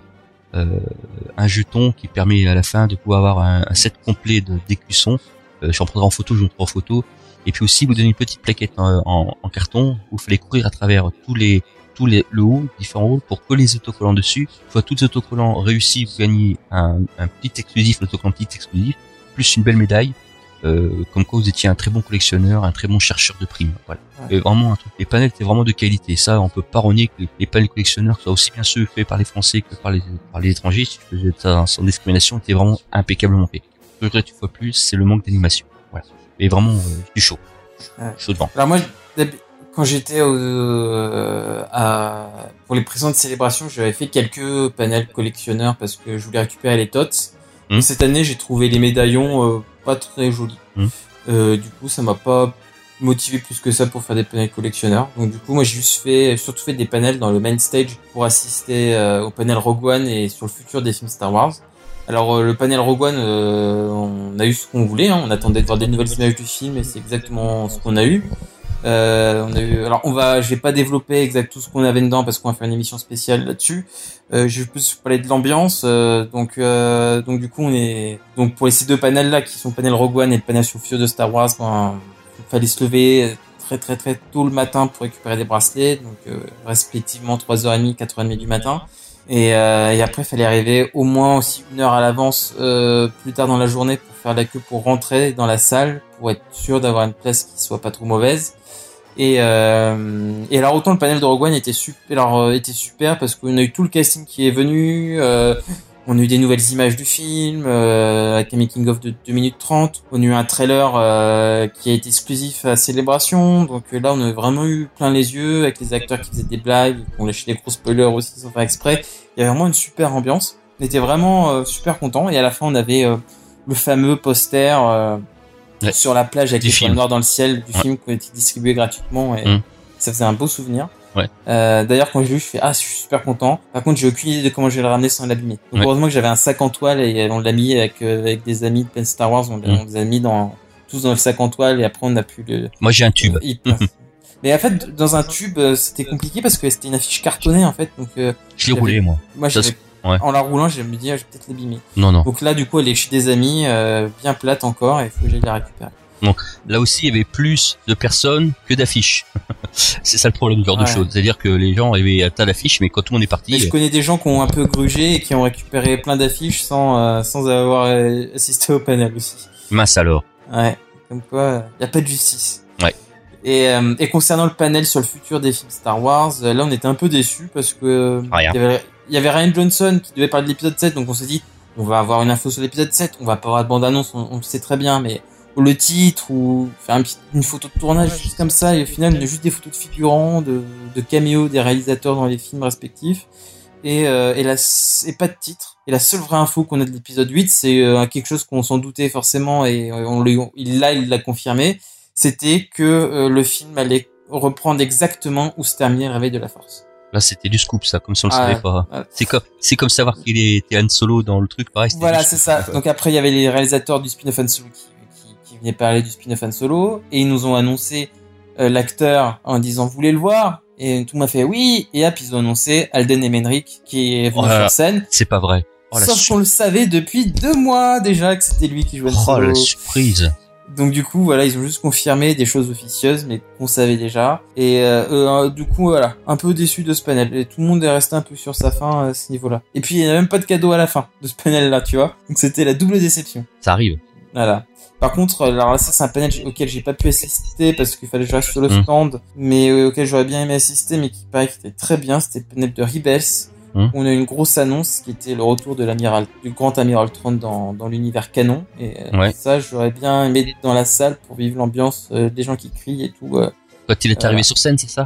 un jeton qui permet à la fin de pouvoir avoir un set complet d'écussons. J'en prendrai en photo, je vous montrerai en photo. Et puis aussi, vous donner une petite plaquette en carton où il fallait courir à travers le haut, différents hauts, pour coller les autocollants dessus. Une fois tous les autocollants réussis, vous gagnez un petit exclusif, l'autocollant petit exclusif, plus une belle médaille, comme quoi vous étiez un très bon collectionneur, un très bon chercheur de primes. Voilà. Ouais. Vraiment un truc. Les panels étaient vraiment de qualité. Ça, on peut pas renier que les panels collectionneurs, soient aussi bien ceux faits par les Français que par les étrangers, si je faisais ça sans discrimination, étaient vraiment impeccablement faits. Ce que je regrette une fois plus, c'est le manque d'animation. Voilà. Et vraiment du chaud. Ouais. Chaud devant. Alors moi, quand j'étais pour les présentes célébrations, j'avais fait quelques panels collectionneurs parce que je voulais récupérer les tots. Et cette année, j'ai trouvé les médaillons pas très jolis. Du coup, ça m'a pas motivé plus que ça pour faire des panels collectionneurs. Donc du coup, moi j'ai surtout fait des panels dans le main stage pour assister au panel Rogue One et sur le futur des films Star Wars. Alors le panel Rogue One, on a eu ce qu'on voulait, hein. On attendait de voir des nouvelles images du film et c'est exactement ce qu'on a eu. Alors je vais pas développer exact tout ce qu'on avait dedans parce qu'on va faire une émission spéciale là-dessus. Je vais plus parler de l'ambiance. Donc du coup donc pour ces deux panels là qui sont le panel Rogue One et le panel sur le futur de Star Wars, il fallait se lever très très très tôt le matin pour récupérer des bracelets, donc respectivement 3h30, 4h30 du matin. Et après, il fallait arriver au moins aussi 1 heure à l'avance plus tard dans la journée pour faire la queue pour rentrer dans la salle pour être sûr d'avoir une place qui soit pas trop mauvaise. Et alors autant le panel de Rogue One était super parce qu'on a eu tout le casting qui est venu. On a eu des nouvelles images du film avec un making of de 2 minutes 30. On a eu un trailer qui a été exclusif à Célébration. Donc là, on a vraiment eu plein les yeux avec les acteurs qui faisaient des blagues, qui ont lâché des gros spoilers aussi sans faire exprès. Il y avait vraiment une super ambiance. On était vraiment super contents. Et à la fin, on avait le fameux poster sur la plage avec les étoiles noires dans le ciel du film qui a été distribué gratuitement. Et ça faisait un beau souvenir. Ouais. D'ailleurs, quand je l'ai vu, je fais je suis super content. Par contre, j'ai aucune idée de comment je vais le ramener sans l'abîmer. Donc heureusement que j'avais un sac en toile et on l'a mis avec des amis de Pen Star Wars. On les a mis tous dans le sac en toile et après on a pu le. Moi, j'ai un tube. Mais en fait, dans un tube, c'était compliqué parce que c'était une affiche cartonnée en fait. Donc je l'ai roulé moi. En la roulant, je me dis je vais peut-être l'abîmer. Non. Donc là, du coup, elle est chez des amis, bien plate encore, et il faut que j'aille la récupérer. Donc là aussi, il y avait plus de personnes que d'affiches. C'est ça le problème du genre de choses. C'est-à-dire que les gens avaient un tas d'affiches, mais quand tout le monde est parti... Mais je connais des gens qui ont un peu grugé et qui ont récupéré plein d'affiches sans avoir assisté au panel aussi. Mince alors. Ouais, comme quoi, il n'y a pas de justice. Ouais. Et concernant le panel sur le futur des films Star Wars, là on était un peu déçus parce que il y avait Rian Johnson qui devait parler de l'épisode 7, donc on s'est dit on va avoir une info sur l'épisode 7, on va pas avoir de bande-annonce, on le sait très bien, mais le titre ou faire une photo de tournage juste comme ça, et au final on a juste des photos de figurants, de caméos des réalisateurs dans les films respectifs et pas de titre. Et la seule vraie info qu'on a de l'épisode 8, c'est quelque chose qu'on s'en doutait forcément et il l'a confirmé, c'était que le film allait reprendre exactement où se terminait le réveil de la Force. Là, c'était du scoop, ça, comme si on le savait pas. C'est comme savoir qu'il était Han Solo dans le truc, pareil. Voilà, c'est ça. Donc après, il y avait les réalisateurs du spin-off Han Solo qui venaient parler du spin-off Han Solo, et ils nous ont annoncé l'acteur en disant vous voulez le voir, et tout m'a fait oui, et hop, ils ont annoncé Alden Ehrenreich qui est venu sur scène. C'est pas vrai. Sauf qu'on le savait depuis 2 mois déjà que c'était lui qui jouait Han Solo. Oh la surprise. Donc du coup voilà, ils ont juste confirmé des choses officieuses mais qu'on savait déjà, et du coup voilà, un peu déçu de ce panel, et tout le monde est resté un peu sur sa faim à ce niveau-là. Et puis il n'y a même pas de cadeau à la fin de ce panel là, tu vois, donc c'était la double déception. Ça arrive. Voilà. Par contre, alors là, ça c'est un panel auquel j'ai pas pu assister parce qu'il fallait que je reste sur le stand, mais auquel j'aurais bien aimé assister, mais qui paraît qu'il était très bien. C'était le panel de Rebels. On a eu une grosse annonce qui était le retour de du grand amiral Thrawn dans l'univers canon, et ça j'aurais bien aimé être dans la salle pour vivre l'ambiance des gens qui crient et tout. Quand il est arrivé sur scène, c'est ça?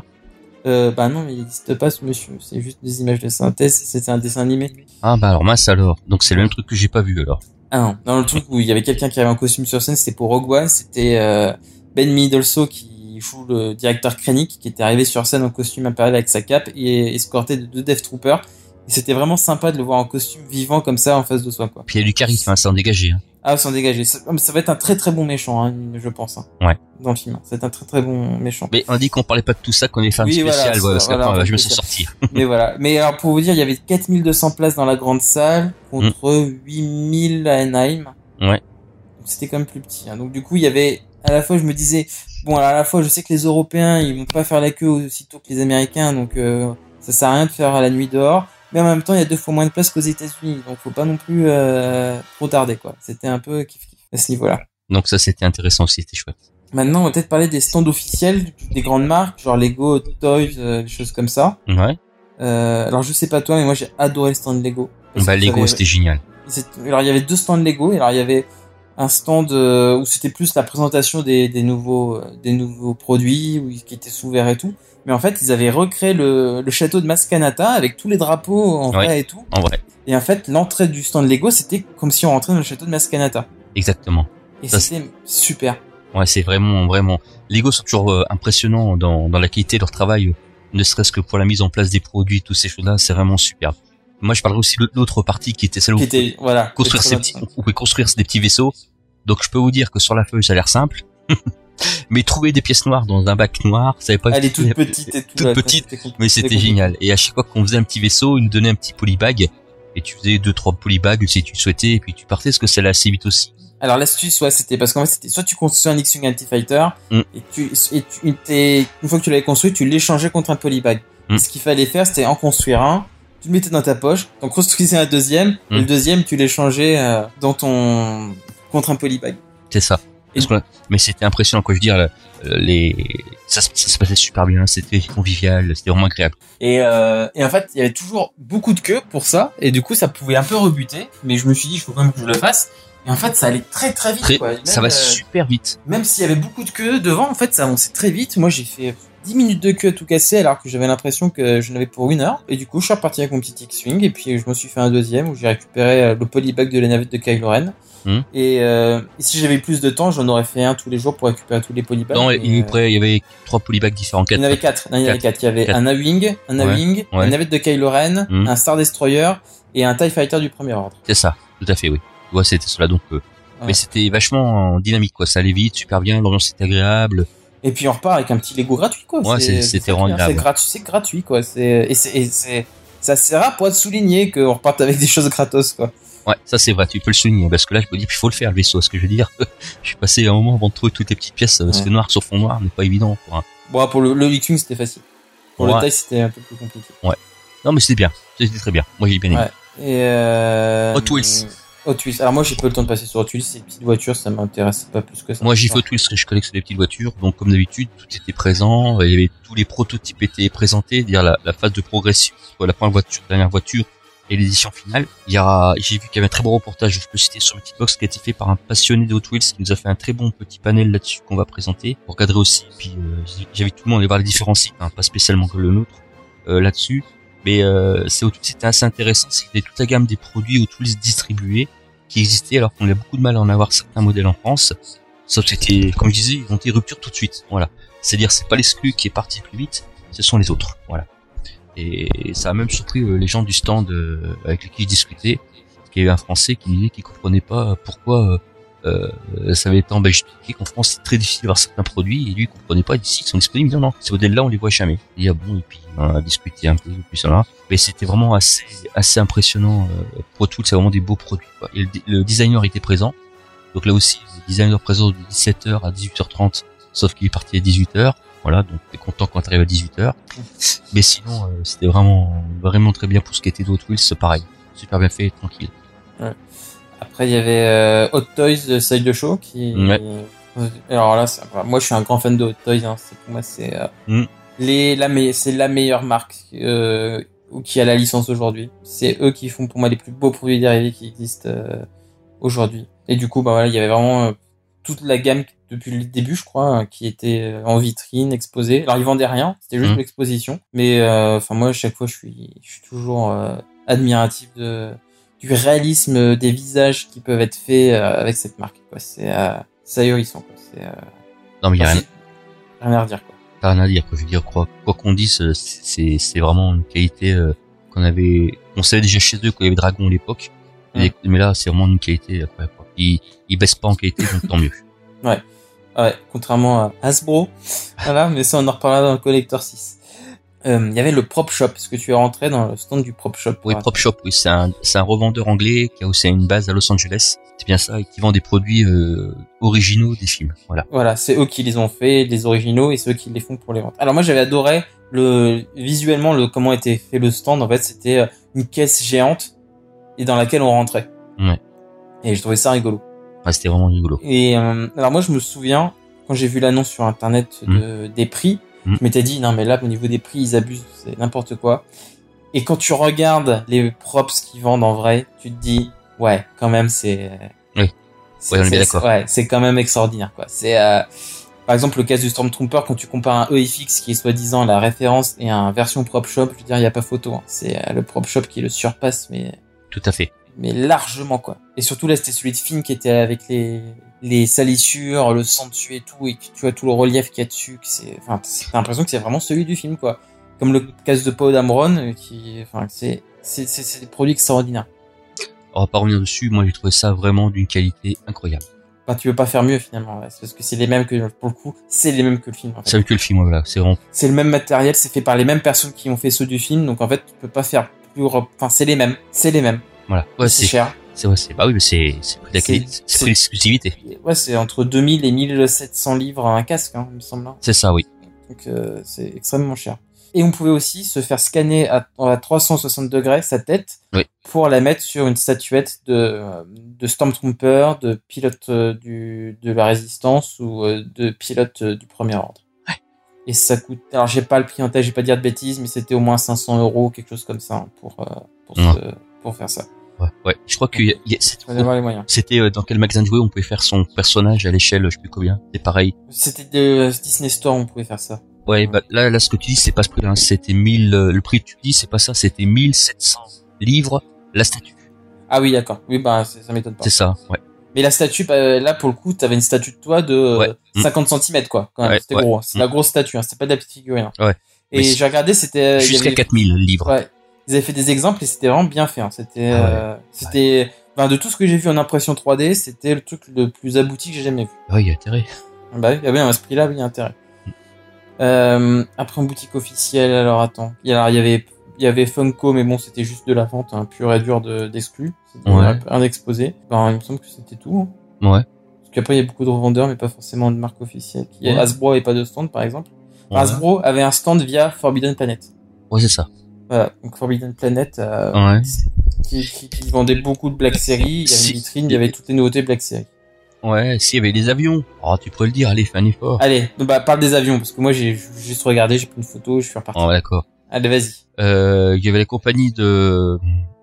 Bah non, mais il n'existe pas ce monsieur, c'est juste des images de synthèse, c'était un dessin animé. Ah bah alors mince alors, donc c'est le même truc que j'ai pas vu alors. Ah non, dans le truc où il y avait quelqu'un qui avait un costume sur scène, c'était pour Rogue One, c'était Ben Mendelsohn qui joue le directeur Krennic, qui était arrivé sur scène en costume impérial avec sa cape et escorté de 2 Death Troopers. Et c'était vraiment sympa de le voir en costume vivant comme ça en face de soi, quoi. Puis il y a du charisme, hein, ça en dégagé. Hein. Ah, sans dégager. Ça va être un très très bon méchant, hein, je pense. Hein, ouais. Dans le film. C'est un très très bon méchant. Mais on dit qu'on parlait pas de tout ça, qu'on est fan spécial, voilà, parce qu'après, je me suis sorti. Mais voilà. Mais alors, pour vous dire, il y avait 4200 places dans la grande salle, contre 8000 à Anaheim. Ouais. Donc, c'était quand même plus petit, hein. Donc, du coup, il y avait, à la fois, je me disais, bon, alors, à la fois, je sais que les Européens, ils vont pas faire la queue aussitôt que les Américains, donc, ça sert à rien de faire la nuit dehors. Mais en même temps, il y a 2 fois moins de place qu'aux États-Unis, donc faut pas non plus trop tarder, quoi. C'était un peu kiff à ce niveau-là. Donc ça, c'était intéressant aussi, c'était chouette. Maintenant, on va peut-être parler des stands officiels des grandes marques, genre Lego, Toys, des choses comme ça. Ouais. Alors je sais pas toi, mais moi j'ai adoré le stand Lego. Bah Lego, c'était génial. Alors il y avait 2 stands Lego, alors il y avait un stand où c'était plus la présentation des nouveaux produits, qui étaient sous verre et tout. Mais en fait, ils avaient recréé le château de Maskanata avec tous les drapeaux en vrai et tout. En vrai. Et en fait, l'entrée du stand Lego, c'était comme si on rentrait dans le château de Maskanata. Exactement. Et ça, c'était super. Ouais, c'est vraiment. Lego sont toujours impressionnants dans la qualité de leur travail, ne serait-ce que pour la mise en place des produits, toutes ces choses-là, c'est vraiment superbe. Moi, je parlerai aussi de l'autre partie qui était celle où on pouvait construire des petits vaisseaux. Donc, je peux vous dire que sur la feuille, ça a l'air simple. Mais trouver des pièces noires dans un bac noir, ça savait pas. Elle est toute petite et tout. Toute petite, mais c'était génial. Et à chaque fois qu'on faisait un petit vaisseau, ils nous donnaient un petit polybag. Et tu faisais 2-3 polybags si tu souhaitais, et puis tu partais, parce que ça allait assez vite aussi. Alors l'astuce, ouais, c'était parce qu'en fait, c'était soit tu construis un X-Wing Anti-Fighter, et une fois que tu l'avais construit, tu l'échangeais contre un polybag. Ce qu'il fallait faire, c'était en construire un, tu le mettais dans ta poche, t'en construisais un deuxième, et le deuxième, tu l'échangeais contre un polybag. C'est ça. Mais c'était impressionnant, quoi. Je veux dire, ça se passait super bien, c'était convivial, c'était vraiment agréable. Et en fait, il y avait toujours beaucoup de queues pour ça, et du coup, ça pouvait un peu rebuter, mais je me suis dit, il faut quand même que je le fasse. Et en fait, ça allait très très vite, quoi. Ça va super vite. Même s'il y avait beaucoup de queues devant, en fait, ça avançait très vite. Moi, j'ai fait 10 minutes de queue à tout casser, alors que j'avais l'impression que je n'avais pour 1 heure. Et du coup, je suis reparti avec mon petit X-Wing, et puis je me suis fait un deuxième, où j'ai récupéré le polybag de la navette de Kylo Ren. Et si j'avais plus de temps, j'en aurais fait un tous les jours pour récupérer tous les polybags. Non, il y avait 3 polybags différents. Il y en avait 4. Il y avait 4. Il y avait un A-Wing, une navette de Kylo Ren, un Star Destroyer et un TIE Fighter du premier ordre. C'est ça, tout à fait, oui. Ouais, c'était cela, donc. Mais c'était vachement dynamique, quoi. Ça allait vite, super bien, l'ambiance était agréable. Et puis on repart avec un petit Lego gratuit, quoi. Ouais, c'était vraiment agréable. C'est gratuit, quoi. Ça sert pour être souligné qu'on reparte avec des choses gratos, quoi. Ouais, ça c'est vrai, tu peux le souligner, parce que là je me dis, il faut le faire le vaisseau, ce que je veux dire. Je suis passé un moment avant de trouver toutes les petites pièces, parce que noir sur fond noir n'est pas évident. Bon, pour le X-Wing c'était facile. Pour le TIE c'était un peu plus compliqué. Ouais. Non mais c'était bien, c'était très bien. Moi j'ai bien aimé. Ouais. Et Hot Wheels. Hot Wheels. Alors moi j'ai pas eu le temps de passer sur Hot Wheels, ces petites voitures, ça m'intéresse pas plus que ça. Moi j'ai fait Hot Wheels, je collectionne des petites voitures, donc comme d'habitude tout était présent, il y avait tous les prototypes étaient présentés, dire la phase de progression, la première voiture, dernière voiture. Et l'édition finale, j'ai vu qu'il y avait un très beau reportage, je peux citer sur Multibox, qui a été fait par un passionné de Hot Wheels, qui nous a fait un très bon petit panel là-dessus qu'on va présenter, pour cadrer aussi. Puis j'invite tout le monde à aller voir les différents sites, pas spécialement que le nôtre là-dessus, mais c'était assez intéressant, c'était toute la gamme des produits Hot Wheels distribués qui existaient, alors qu'on a beaucoup de mal à en avoir certains modèles en France. Sauf que c'était, comme je disais, ils ont été rupture tout de suite. Voilà, c'est-à-dire c'est pas l'exclu qui est parti plus vite, ce sont les autres. Voilà. Et ça a même surpris les gens du stand avec lesquels je discutais, parce qu'il y avait un Français qui disait qu'il comprenait pas pourquoi ça avait été en Belgique, qu'en France c'est très difficile d'avoir certains produits, et lui il comprenait pas, d'ici ils sont disponibles. Non, ces modèles-là on les voit jamais. Il y a bon, et puis on a discuté un peu plus ça là, mais c'était vraiment assez impressionnant. Pro Tools, c'est vraiment des beaux produits, quoi. Et le designer était présent, donc là aussi le designer présent de 17h à 18h30, sauf qu'il est parti à 18h. Voilà, donc t'es content quand t'arrives à 18h. Mais sinon, c'était vraiment très bien pour ce qui était de Hot Wheels, c'est pareil. Super bien fait, tranquille. Ouais. Après, il y avait Hot Toys de Side Show qui... Ouais. Alors là, moi je suis un grand fan de Hot Toys, hein. Pour moi, c'est la meilleure marque qui a la licence aujourd'hui. C'est eux qui font pour moi les plus beaux produits dérivés qui existent aujourd'hui. Et du coup, bah voilà, il y avait vraiment toute la gamme depuis le début, je crois, qui était en vitrine, exposée. Alors ils vendaient rien, c'était juste l'exposition. Mais moi, à chaque fois, je suis toujours admiratif du réalisme des visages qui peuvent être faits avec cette marque, quoi. C'est ahurissant, quoi. Non mais il y a rien à redire, quoi. T'as rien à dire, quoi. Je veux dire, quoi qu'on dise, c'est vraiment une qualité on savait déjà chez eux qu'il y avait Dragon à l'époque. Mais là, c'est vraiment une qualité incroyable, quoi. Ils baissent pas en qualité, donc tant mieux. Ouais, contrairement à Hasbro. Voilà, mais ça on en reparlera dans le Collector 6. Il y avait le Prop Shop, est-ce que tu es rentré dans le stand du Prop Shop? Oui, Prop Shop, oui, c'est un revendeur anglais qui a aussi une base à Los Angeles. C'est bien ça, et qui vend des produits originaux des films. Voilà, c'est eux qui les ont fait, les originaux, et c'est eux qui les font pour les vendre. Alors moi j'avais adoré visuellement comment était fait le stand. En fait, c'était une caisse géante et dans laquelle on rentrait. Ouais. Et je trouvais ça rigolo. Ouais, c'était vraiment rigolo. Et alors moi je me souviens quand j'ai vu l'annonce sur internet des prix, je m'étais dit non mais là au niveau des prix ils abusent, c'est n'importe quoi. Et quand tu regardes les props qu'ils vendent en vrai, tu te dis ouais quand même c'est on est bien d'accord. Ouais, c'est quand même extraordinaire, quoi. C'est par exemple le cas du Stormtrooper, quand tu compares un EFX qui est soi-disant la référence et un version Prop Shop, je veux dire il y a pas photo, hein. C'est le Prop Shop qui le surpasse, mais tout à fait. mais largement quoi. Et surtout là, c'était celui de film qui était avec les salissures, le sang dessus et tout, et que tu vois tout le relief qu'il y a dessus, t'as l'impression que c'est vraiment celui du film quoi. Comme le casse de Poe Dameron, c'est des produits extraordinaires. On va pas revenir dessus, moi j'ai trouvé ça vraiment d'une qualité incroyable. Enfin, tu veux pas faire mieux finalement, ouais. C'est parce que c'est les mêmes que, pour le coup, c'est les mêmes que le film. En fait. C'est même que le film, voilà, c'est vraiment. C'est le même matériel, c'est fait par les mêmes personnes qui ont fait ceux du film, donc en fait, tu peux pas faire plus, c'est les mêmes. Voilà. Ouais, c'est cher. Bah oui, mais c'est l'exclusivité. Ouais, c'est entre 2000 et 1700 livres un casque, hein, il me semble. C'est ça, oui. Donc, c'est extrêmement cher. Et on pouvait aussi se faire scanner à 360 degrés sa tête pour la mettre sur une statuette de Stormtrooper, de pilote de la Résistance ou de pilote du Premier Ordre. Ouais. Et ça coûte... Alors, j'ai pas le prix en tête, j'ai pas dire de bêtises, mais c'était au moins 500 €, quelque chose comme ça, hein, pour faire ça. Ouais. Je crois que c'était dans quel magasin de jouets on pouvait faire son personnage à l'échelle, je sais plus combien. C'est pareil. C'était de Disney Store, on pouvait faire ça. Ouais, bah là, ce que tu dis, c'est pas ce prix-là. C'était 1000. Le prix que tu dis, c'est pas ça. C'était 1700 livres la statue. Ah oui, d'accord. Oui, bah ça m'étonne pas. C'est ça, ouais. Mais la statue, là pour le coup, t'avais une statue de toi de 50 cm quoi. Quand même, c'était gros. C'est la grosse statue. Hein. C'était pas de la petite figurine. Hein. Ouais. Et j'ai regardé, c'était jusqu'à 4000 livres. Ouais. Ils avaient fait des exemples et c'était vraiment bien fait. Hein. C'était de tout ce que j'ai vu en impression 3D, c'était le truc le plus abouti que j'ai jamais vu. Ouais, il y a intérêt. Bah, il y avait un esprit là, il y a intérêt. Après en boutique officielle, alors attends. Il y avait Funko, mais bon, c'était juste de la vente, hein, pur et dur d'exclus. C'était un exposé. Ben, il me semble que c'était tout. Hein. Ouais. Parce qu'après, il y a beaucoup de revendeurs, mais pas forcément de marque officielle. Hasbro avait pas de stand, par exemple. Ouais. Hasbro avait un stand via Forbidden Planet. Ouais, c'est ça. Voilà. Donc, Forbidden Planet, qui vendait beaucoup de Black Series. Il y avait une vitrine, il y avait toutes les nouveautés Black Series. Ouais, s'il y avait des avions. Oh, tu pourrais le dire, allez, fais un effort. Allez, parle des avions, parce que moi, j'ai juste regardé, j'ai pris une photo, je suis reparti. Oh, d'accord. Allez, vas-y. Il y avait la compagnie de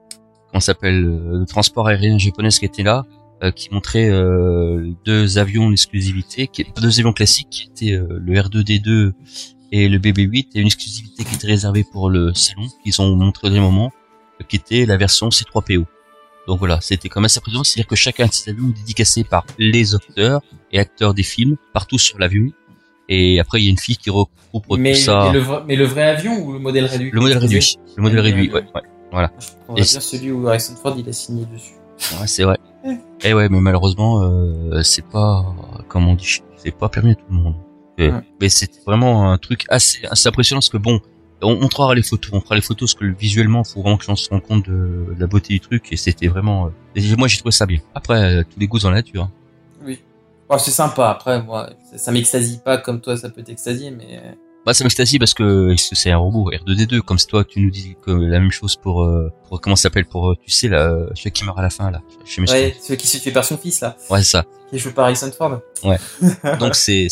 transport aérien japonaise qui était là, qui montrait deux avions d'exclusivité, deux avions classiques, qui étaient le R2D2 et le BB-8, et une exclusivité qui était réservée pour le salon, qu'ils ont montré au dernier moment, qui était la version C3PO. Donc voilà, c'était quand même assez impressionnant, c'est-à-dire que chacun de ces avions est dédicacé par les auteurs et acteurs des films, partout sur l'avion. Et après, il y a une fille qui regroupe tout ça. Mais le vrai avion ou le modèle réduit? Le modèle réduit. Le modèle réduit, ouais. Voilà. On va dire celui où Harrison Ford, il a signé dessus. Ouais, c'est vrai. Et ouais, mais malheureusement, c'est pas, comme on dit, c'est pas permis à tout le monde. Mais c'était vraiment un truc assez impressionnant, parce que bon, on montrera les photos, parce que visuellement, faut vraiment que l'on se rende compte de la beauté du truc, et c'était vraiment, moi j'ai trouvé ça bien. Après, tous les goûts dans la nature. Oui. Bon, c'est sympa, après, moi, ça m'extasie pas comme toi, ça peut t'extasier, mais... Bah, ça m'extasie parce que c'est un robot, R2D2, comme c'est toi, tu nous dis que la même chose pour comment ça s'appelle, pour, tu sais, là, celui qui meurt à la fin, là. Ouais, celui qui se fait tuer par son fils, là. Ouais, c'est ça. Qui est joué par Harrison Ford. Ouais. Donc c'est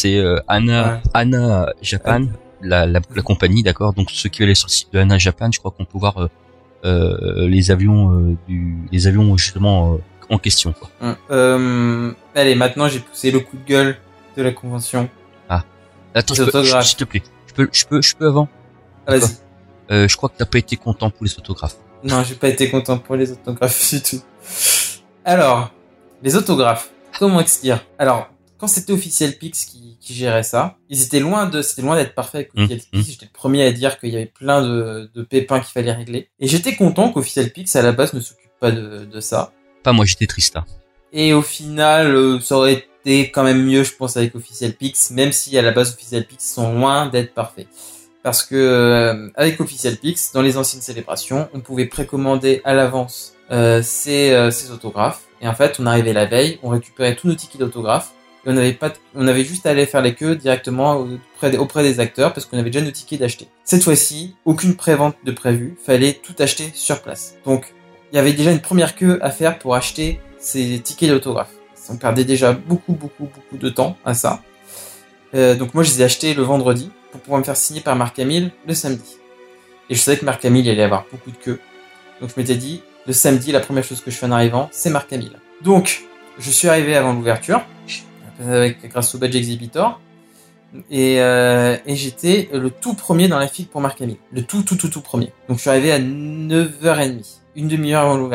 Anna Japan, la compagnie, d'accord. Donc ceux qui allaient sur le site de Anna Japan, je crois qu'on peut voir les avions justement en question, quoi. Allez, maintenant j'ai poussé le coup de gueule de la convention. Ah. Attends, s'il te plaît. Je peux avant. Vas-y. Je crois que t'as pas été content pour les autographes. Non, j'ai pas été content pour les autographes du tout. Alors, les autographes. Comment expliquer? Alors, quand c'était Official Pix qui gérait ça, c'était loin d'être parfait avec Official Pix. J'étais le premier à dire qu'il y avait plein de pépins qu'il fallait régler. Et j'étais content qu'Official Pix, à la base, ne s'occupe pas de ça. Pas moi, j'étais triste, hein. Et au final, ça aurait été quand même mieux, je pense, avec Official Pix, même si à la base, Official Pix sont loin d'être parfaits. Parce que, avec Official Pix, dans les anciennes célébrations, on pouvait précommander à l'avance, ces autographes. Et en fait, on arrivait la veille, on récupérait tous nos tickets d'autographes, et on avait juste à aller faire les queues directement auprès des acteurs, parce qu'on avait déjà nos tickets d'acheter. Cette fois-ci, aucune prévente de prévu, fallait tout acheter sur place. Donc, il y avait déjà une première queue à faire pour acheter ces tickets d'autographes. On perdait déjà beaucoup de temps à ça. Donc moi, je les ai achetés le vendredi, pour pouvoir me faire signer par Mark Hamill le samedi. Et je savais que Mark Hamill allait avoir beaucoup de queues. Donc je m'étais dit, le samedi, la première chose que je fais en arrivant, c'est Mark Hamill. Donc, je suis arrivé avant l'ouverture, grâce au badge exhibitor, et j'étais le tout premier dans la file pour Mark Hamill. Le tout premier. Donc je suis arrivé à 9h30, une demi-heure avant l'ouverture.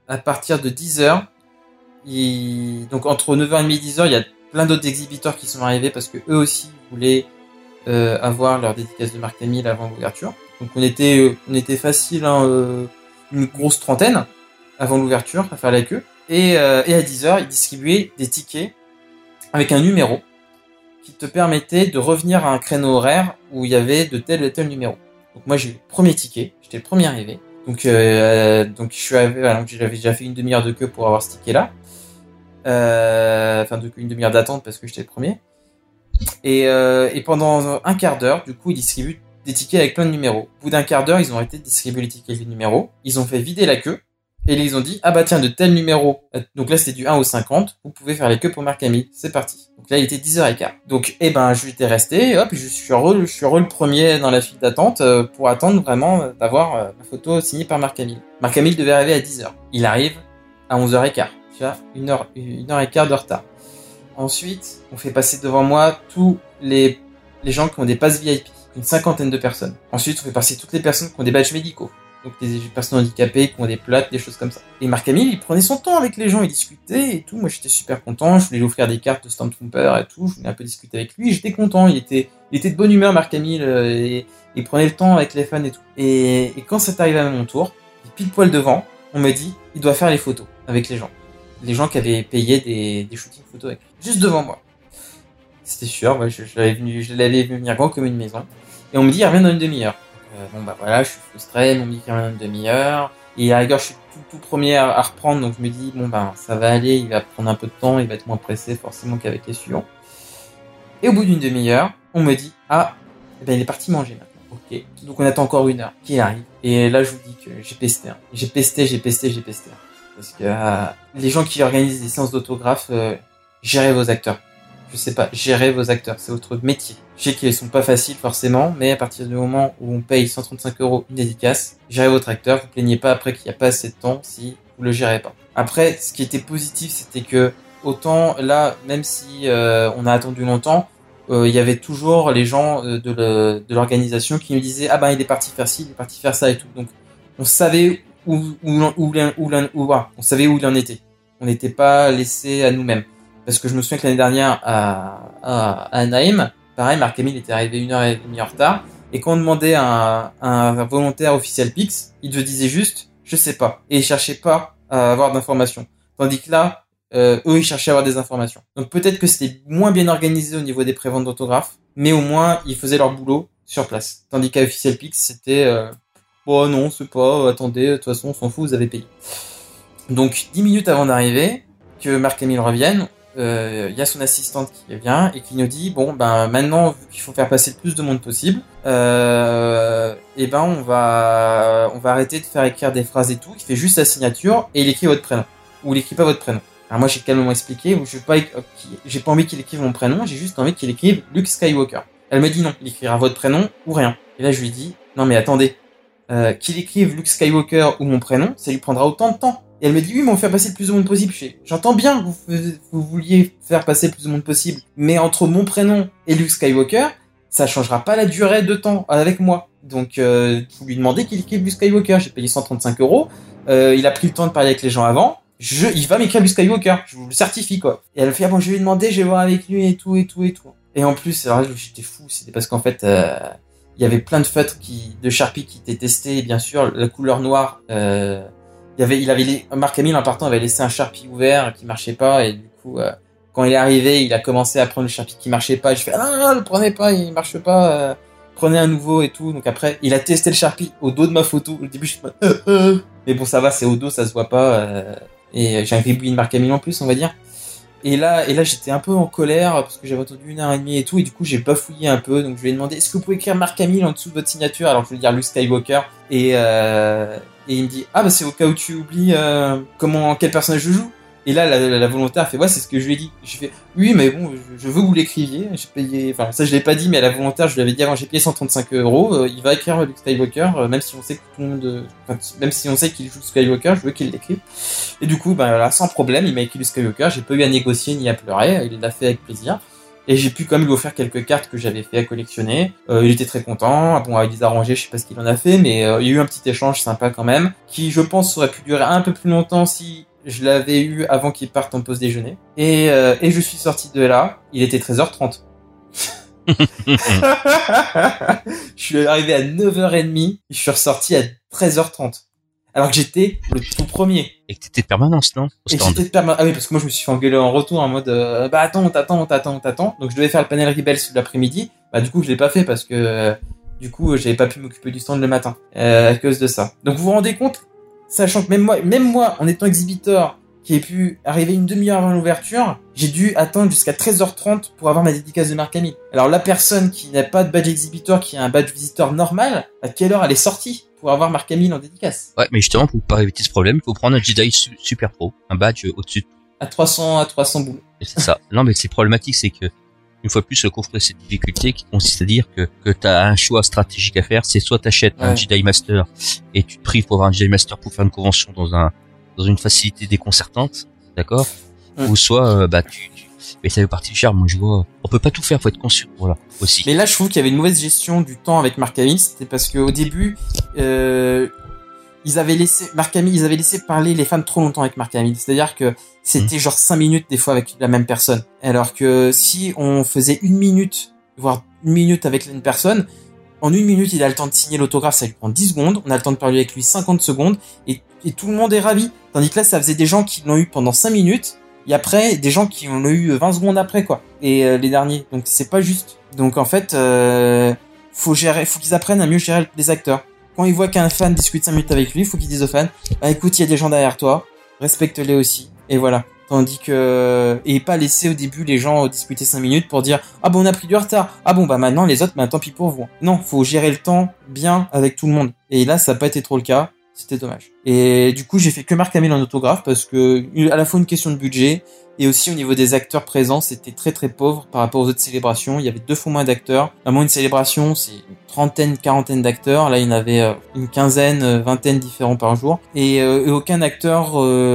à partir de 10h, donc entre 9h30 et 10h, il y a plein d'autres exhibiteurs qui sont arrivés parce que eux aussi voulaient avoir leur dédicace de Marc Hamill avant l'ouverture. Donc on était facile, une grosse trentaine avant l'ouverture à faire la queue. Et à 10h, ils distribuaient des tickets avec un numéro qui te permettait de revenir à un créneau horaire où il y avait de tel et tel numéro. Donc moi j'ai eu le premier ticket, j'étais le premier arrivé. Donc je suis arrivé, donc j'avais déjà fait une demi-heure de queue pour avoir ce ticket-là. Une demi-heure d'attente parce que j'étais le premier. Et pendant un quart d'heure, du coup, ils distribuent des tickets avec plein de numéros. Au bout d'un quart d'heure, ils ont arrêté de distribuer les tickets avec les numéros. Ils ont fait vider la queue. Et ils ont dit, ah bah tiens, de tel numéro, donc là c'était du 1 au 50, vous pouvez faire les queues pour Marc Hamill, c'est parti. Donc là il était 10h15. Donc je étais resté, hop, je suis heureux le premier dans la file d'attente pour attendre vraiment d'avoir ma photo signée par Marc Hamill. Marc Hamill devait arriver à 10h. Il arrive à 11h15. Tu vois, une heure et quart de retard. Ensuite, on fait passer devant moi tous les gens qui ont des passes VIP, une cinquantaine de personnes. Ensuite, on fait passer toutes les personnes qui ont des badges médicaux. Donc des personnes handicapées qui ont des plaques, des choses comme ça. Et Marc Hamill, il prenait son temps avec les gens, il discutait et tout. Moi, j'étais super content. Je voulais lui offrir des cartes de Stormtrooper et tout. Je voulais un peu discuter avec lui. J'étais content. Il était de bonne humeur, Marc Hamill, et il prenait le temps avec les fans et tout. Et quand c'est arrivé à mon tour, pile poil devant, on me dit, il doit faire les photos avec les gens. Les gens qui avaient payé des shootings photos avec lui. Juste devant moi. C'était sûr. Ouais, je l'avais vu venir grand comme une maison. Et on me dit, il revient dans une demi-heure. Je suis frustré, on me dit qu'il y a une demi-heure, et à la rigueur je suis tout premier à reprendre, donc je me dis ça va aller, il va prendre un peu de temps, il va être moins pressé forcément qu'avec les suivants. Et au bout d'une demi-heure, on me dit il est parti manger maintenant. Ok, donc on attend encore une heure qu'il arrive, et là je vous dis que j'ai pesté, parce que les gens qui organisent des séances d'autographes, gérez vos acteurs. Je sais pas, gérer vos acteurs, c'est votre métier. Je sais qu'ils sont pas faciles forcément, mais à partir du moment où on paye 135 € une dédicace, gérez votre acteur, vous plaignez pas après qu'il n'y a pas assez de temps si vous le gérez pas. Après, ce qui était positif, c'était que autant là, même si on a attendu longtemps, il y avait toujours les gens de l'organisation qui nous disaient il est parti faire ci, il est parti faire ça et tout. Donc on savait où il en était. On n'était pas laissé à nous-mêmes. Parce que je me souviens que l'année dernière, à Anaheim, pareil, Marc Hamill était arrivé 1h30 en retard, et quand on demandait à un volontaire officiel Pix, il te disait juste, je sais pas, et il cherchait pas à avoir d'informations. Tandis que là, eux, ils cherchaient à avoir des informations. Donc peut-être que c'était moins bien organisé au niveau des préventes d'autographes, mais au moins, ils faisaient leur boulot sur place. Tandis qu'à officiel Pix, c'était, non, c'est pas, attendez, de toute façon, on s'en fout, vous avez payé. Donc 10 minutes avant d'arriver, que Marc Hamill revienne, y a son assistante qui vient et qui nous dit maintenant vu qu'il faut faire passer le plus de monde possible, on va arrêter de faire écrire des phrases et tout. Il fait juste sa signature et il écrit votre prénom, ou il écrit pas votre prénom. Alors moi j'ai calmement expliqué, j'ai pas envie qu'il écrive mon prénom, j'ai juste envie qu'il écrive Luke Skywalker. Elle me dit non, il écrira votre prénom ou rien. Et là je lui dis non mais attendez, qu'il écrive Luke Skywalker ou mon prénom, ça lui prendra autant de temps. Et elle me dit oui mais on fait passer le plus de monde possible. J'entends bien que vous vouliez faire passer le plus de monde possible, mais entre mon prénom et Luke Skywalker, ça changera pas la durée de temps avec moi. Donc vous lui demandez qu'il écrive Luke Skywalker. J'ai payé 135 €. Il a pris le temps de parler avec les gens avant. Il va m'écrire Luke Skywalker. Je vous le certifie quoi. Et elle fait je vais lui demander, je vais voir avec lui et tout. Et en plus alors là, j'étais fou. C'était parce qu'en fait il y avait plein de feutres de Sharpie qui étaient testés. Et bien sûr la couleur noire. Marc Hamill en partant avait laissé un Sharpie ouvert qui marchait pas, et du coup quand il est arrivé il a commencé à prendre le Sharpie qui marchait pas, et je fais non, le prenez pas, il marche pas, prenez un nouveau et tout. Donc après il a testé le Sharpie au dos de ma photo. Au début je suis mais bon ça va, c'est au dos, ça se voit pas, et j'ai un gribouillis de Marc Hamill en plus on va dire. Et là j'étais un peu en colère parce que j'avais attendu 1h30 et tout, et du coup j'ai bafouillé un peu. Donc je lui ai demandé est-ce que vous pouvez écrire Marc Hamill en dessous de votre signature, alors je voulais dire Luke Skywalker, et il me dit c'est au cas où tu oublies quel personnage je joue. Et là la volontaire a fait c'est ce que je lui ai dit. J'ai fait oui mais bon je veux que vous l'écriviez, j'ai payé, enfin ça je l'ai pas dit, mais à la volontaire je lui avais dit avant, j'ai payé 135 €, il va écrire Luke Skywalker, même si on sait que tout le monde, même si on sait qu'il joue Skywalker, je veux qu'il l'écrive. Et du coup sans problème, il m'a écrit Luke Skywalker, j'ai pas eu à négocier ni à pleurer, il l'a fait avec plaisir. Et j'ai pu quand même lui offrir quelques cartes que j'avais fait à collectionner. Il était très content. Bon, il les a rangées, je sais pas ce qu'il en a fait, mais il y a eu un petit échange sympa quand même, qui je pense aurait pu durer un peu plus longtemps si je l'avais eu avant qu'il parte en pause déjeuner. Et je suis sorti de là, il était 13h30. Je suis arrivé à 9h30, je suis ressorti à 13h30. Alors que j'étais le tout premier. Et que t'étais de permanence, non? Ah oui, parce que moi je me suis fait engueuler en retour en mode attends. Donc je devais faire le panel Rebels l'après-midi. Du coup je l'ai pas fait parce que j'avais pas pu m'occuper du stand le matin à cause de ça. Donc vous vous rendez compte, sachant que même moi en étant exhibiteur qui ai pu arriver une demi-heure avant l'ouverture, j'ai dû attendre jusqu'à 13h30 pour avoir ma dédicace de Mark Hamill. Alors la personne qui n'a pas de badge exhibiteur, qui a un badge visiteur normal, à quelle heure elle est sortie pour avoir Mark Hamill en dédicace? Ouais, mais justement, pour pas éviter ce problème, il faut prendre un Jedi Super Pro, un badge au-dessus. À 300 boules. Et c'est ça. Non, mais c'est problématique, c'est que, une fois de plus, se confronter à cette difficulté qui consiste à dire que t'as un choix stratégique à faire, c'est soit t'achètes un Jedi Master et tu te prives pour avoir un Jedi Master pour faire une convention dans une facilité déconcertante, d'accord? Ou soit, mais ça fait partie du charme, moi je vois. On peut pas tout faire, faut être conscient, voilà, aussi. Mais là, je trouve qu'il y avait une mauvaise gestion du temps avec Mark Hamill, c'était parce qu'au début, ils avaient laissé parler les fans trop longtemps avec Mark Hamill. C'est-à-dire que c'était genre 5 minutes des fois avec la même personne. Alors que si on faisait 1 minute, voire 1 minute avec une personne, en 1 minute, il a le temps de signer l'autographe, ça lui prend 10 secondes, on a le temps de parler avec lui 50 secondes, et tout le monde est ravi. Tandis que là, ça faisait des gens qui l'ont eu pendant 5 minutes, et après, des gens qui l'ont eu 20 secondes après, quoi. Et les derniers. Donc, c'est pas juste. Donc, en fait, faut qu'ils apprennent à mieux gérer les acteurs. Quand ils voient qu'un fan discute 5 minutes avec lui, faut qu'ils disent aux fans, écoute, il y a des gens derrière toi, respecte-les aussi. Et voilà. Tandis que, et pas laisser au début les gens discuter 5 minutes pour dire, on a pris du retard. Maintenant, les autres, tant pis pour vous. Non, faut gérer le temps bien avec tout le monde. Et là, ça n'a pas été trop le cas. C'était dommage. Et du coup, j'ai fait que Mark Hamill en autographe parce que, à la fois une question de budget et aussi au niveau des acteurs présents, c'était très très pauvre par rapport aux autres célébrations. Il y avait 2 fois moins d'acteurs. Vraiment, une célébration, c'est une trentaine, quarantaine d'acteurs. Là, il y en avait une quinzaine, vingtaine différents par jour. Et aucun acteur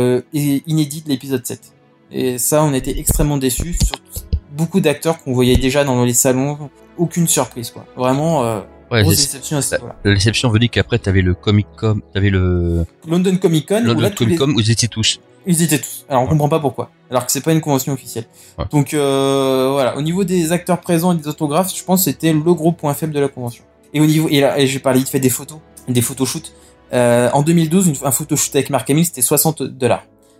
est inédit de l'épisode 7. Et ça, on était extrêmement déçus. Surtout beaucoup d'acteurs qu'on voyait déjà dans les salons. Aucune surprise, quoi. Vraiment... grosse déception à ce niveau-là. La déception veut dire qu'après t'avais le Comic-Con, t'avais le London Comic-Con, où ils étaient tous. Ils étaient tous. Alors on comprend pas pourquoi. Alors que c'est pas une convention officielle. Ouais. Donc voilà. Au niveau des acteurs présents et des autographes, je pense que c'était le gros point faible de la convention. Et au niveau et j'ai parlé, il fait des photoshoots. En 2012, un photoshoot avec Mark Hamill, c'était $60.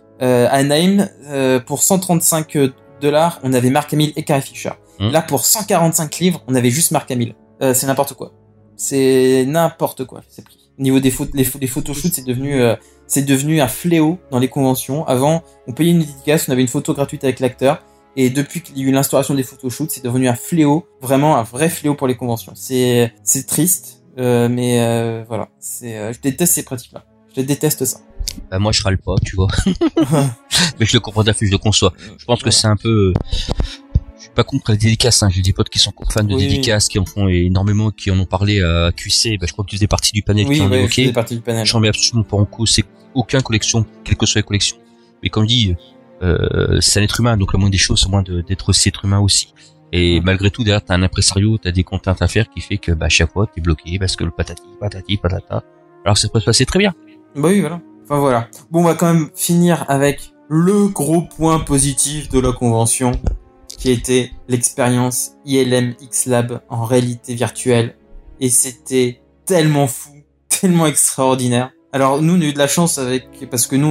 À Anaheim, pour $135, on avait Mark Hamill et Carrie Fisher. Là, pour 145 livres, on avait juste Mark Hamill. C'est n'importe quoi. C'est n'importe quoi, ces prix. Au niveau des photoshoots, c'est devenu un fléau dans les conventions. Avant, on payait une dédicace, on avait une photo gratuite avec l'acteur. Et depuis qu'il y a eu l'instauration des photoshoots, c'est devenu un fléau, vraiment un vrai fléau pour les conventions. C'est triste, mais voilà. Je déteste ces pratiques-là. Je déteste ça. Moi, je râle pas, tu vois. Mais je le comprends, je le conçois. Je pense que c'est un peu... Je suis pas contre les dédicaces, hein. J'ai des potes qui sont fans de dédicaces, qui en font énormément, qui en ont parlé à QC. Je crois que tu faisais partie du panel qui en évoquait. J'en mets absolument pas en cause. C'est aucun collection, quelle que soit la collection. Mais comme dit, c'est un être humain, donc la moindre des choses, c'est moins d'être aussi être humain aussi. Et malgré tout, derrière, t'as un impresario, t'as des contraintes à faire qui fait que, chaque fois, t'es bloqué parce que le patati, patata. Alors que ça peut se passer très bien. Oui, voilà. Enfin, voilà. Bon, on va quand même finir avec le gros point positif de la convention, qui était l'expérience ILM X-Lab en réalité virtuelle. Et c'était tellement fou, tellement extraordinaire. Alors nous, on a eu de la chance parce que nous,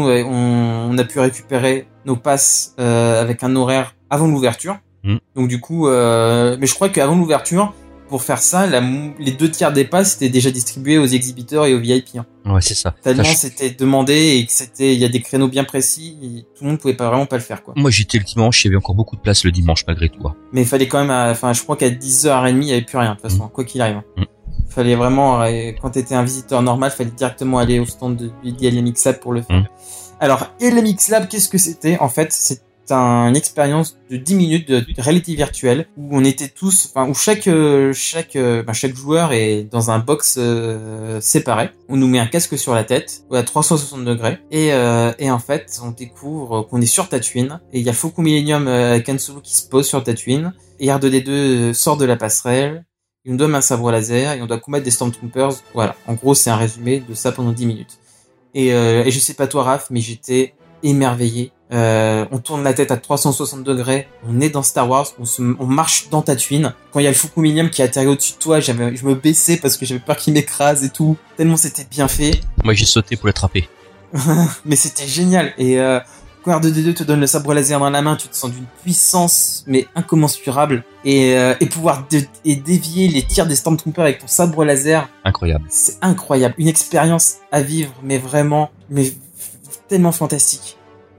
on a pu récupérer nos passes avec un horaire avant l'ouverture. Donc du coup, mais je crois qu'avant l'ouverture, pour faire ça, les 2/3 des passes étaient déjà distribués aux exhibiteurs et aux VIP. Hein. Ouais, c'est ça. Tellement c'était demandé et que il y a des créneaux bien précis, et tout le monde pouvait vraiment pas le faire, quoi. Moi, j'étais le dimanche, il y avait encore beaucoup de place le dimanche, malgré tout. Mais il fallait quand même, je crois qu'à 10h30, il y avait plus rien, de toute façon, quoi qu'il arrive. Fallait vraiment, quand t'étais un visiteur normal, fallait directement aller au stand de ILM X-Lab pour le faire. Alors, ILM X-Lab, qu'est-ce que c'était? En fait, c'est une expérience de 10 minutes de réalité virtuelle où on était tous, où chaque joueur est dans un box séparé. On nous met un casque sur la tête à 360 degrés et en fait on découvre qu'on est sur Tatooine et il y a Faucon Millenium avec Han Solo qui se pose sur Tatooine et R2D2 sort de la passerelle. Il nous donne un sabre laser et on doit combattre des Stormtroopers. Voilà, en gros c'est un résumé de ça pendant 10 minutes. Et je sais pas toi Raph, mais j'étais émerveillé. On tourne la tête à 360 degrés, on est dans Star Wars, on marche dans Tatooine. Quand il y a le Faucon Millenium qui atterrit au-dessus de toi, je me baissais parce que j'avais peur qu'il m'écrase et tout. Tellement c'était bien fait. Moi j'ai sauté pour l'attraper. Mais c'était génial. Et quand R2D2 te donne le sabre laser dans la main, tu te sens d'une puissance mais incommensurable et pouvoir dévier les tirs des Stormtroopers avec ton sabre laser. Incroyable. C'est incroyable, une expérience à vivre, mais vraiment, tellement fantastique.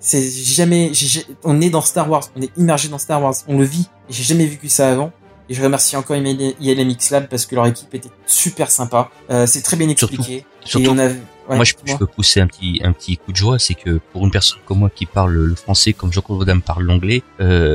On est dans Star Wars, on est immergé dans Star Wars, on le vit. Et j'ai jamais vécu ça avant. Et je remercie encore ILM X-Lab parce que leur équipe était super sympa. C'est très bien expliqué. Surtout, et on a, moi, je peux pousser un petit coup de joie, c'est que pour une personne comme moi qui parle le français, comme Jean-Claude Van Damme parle l'anglais,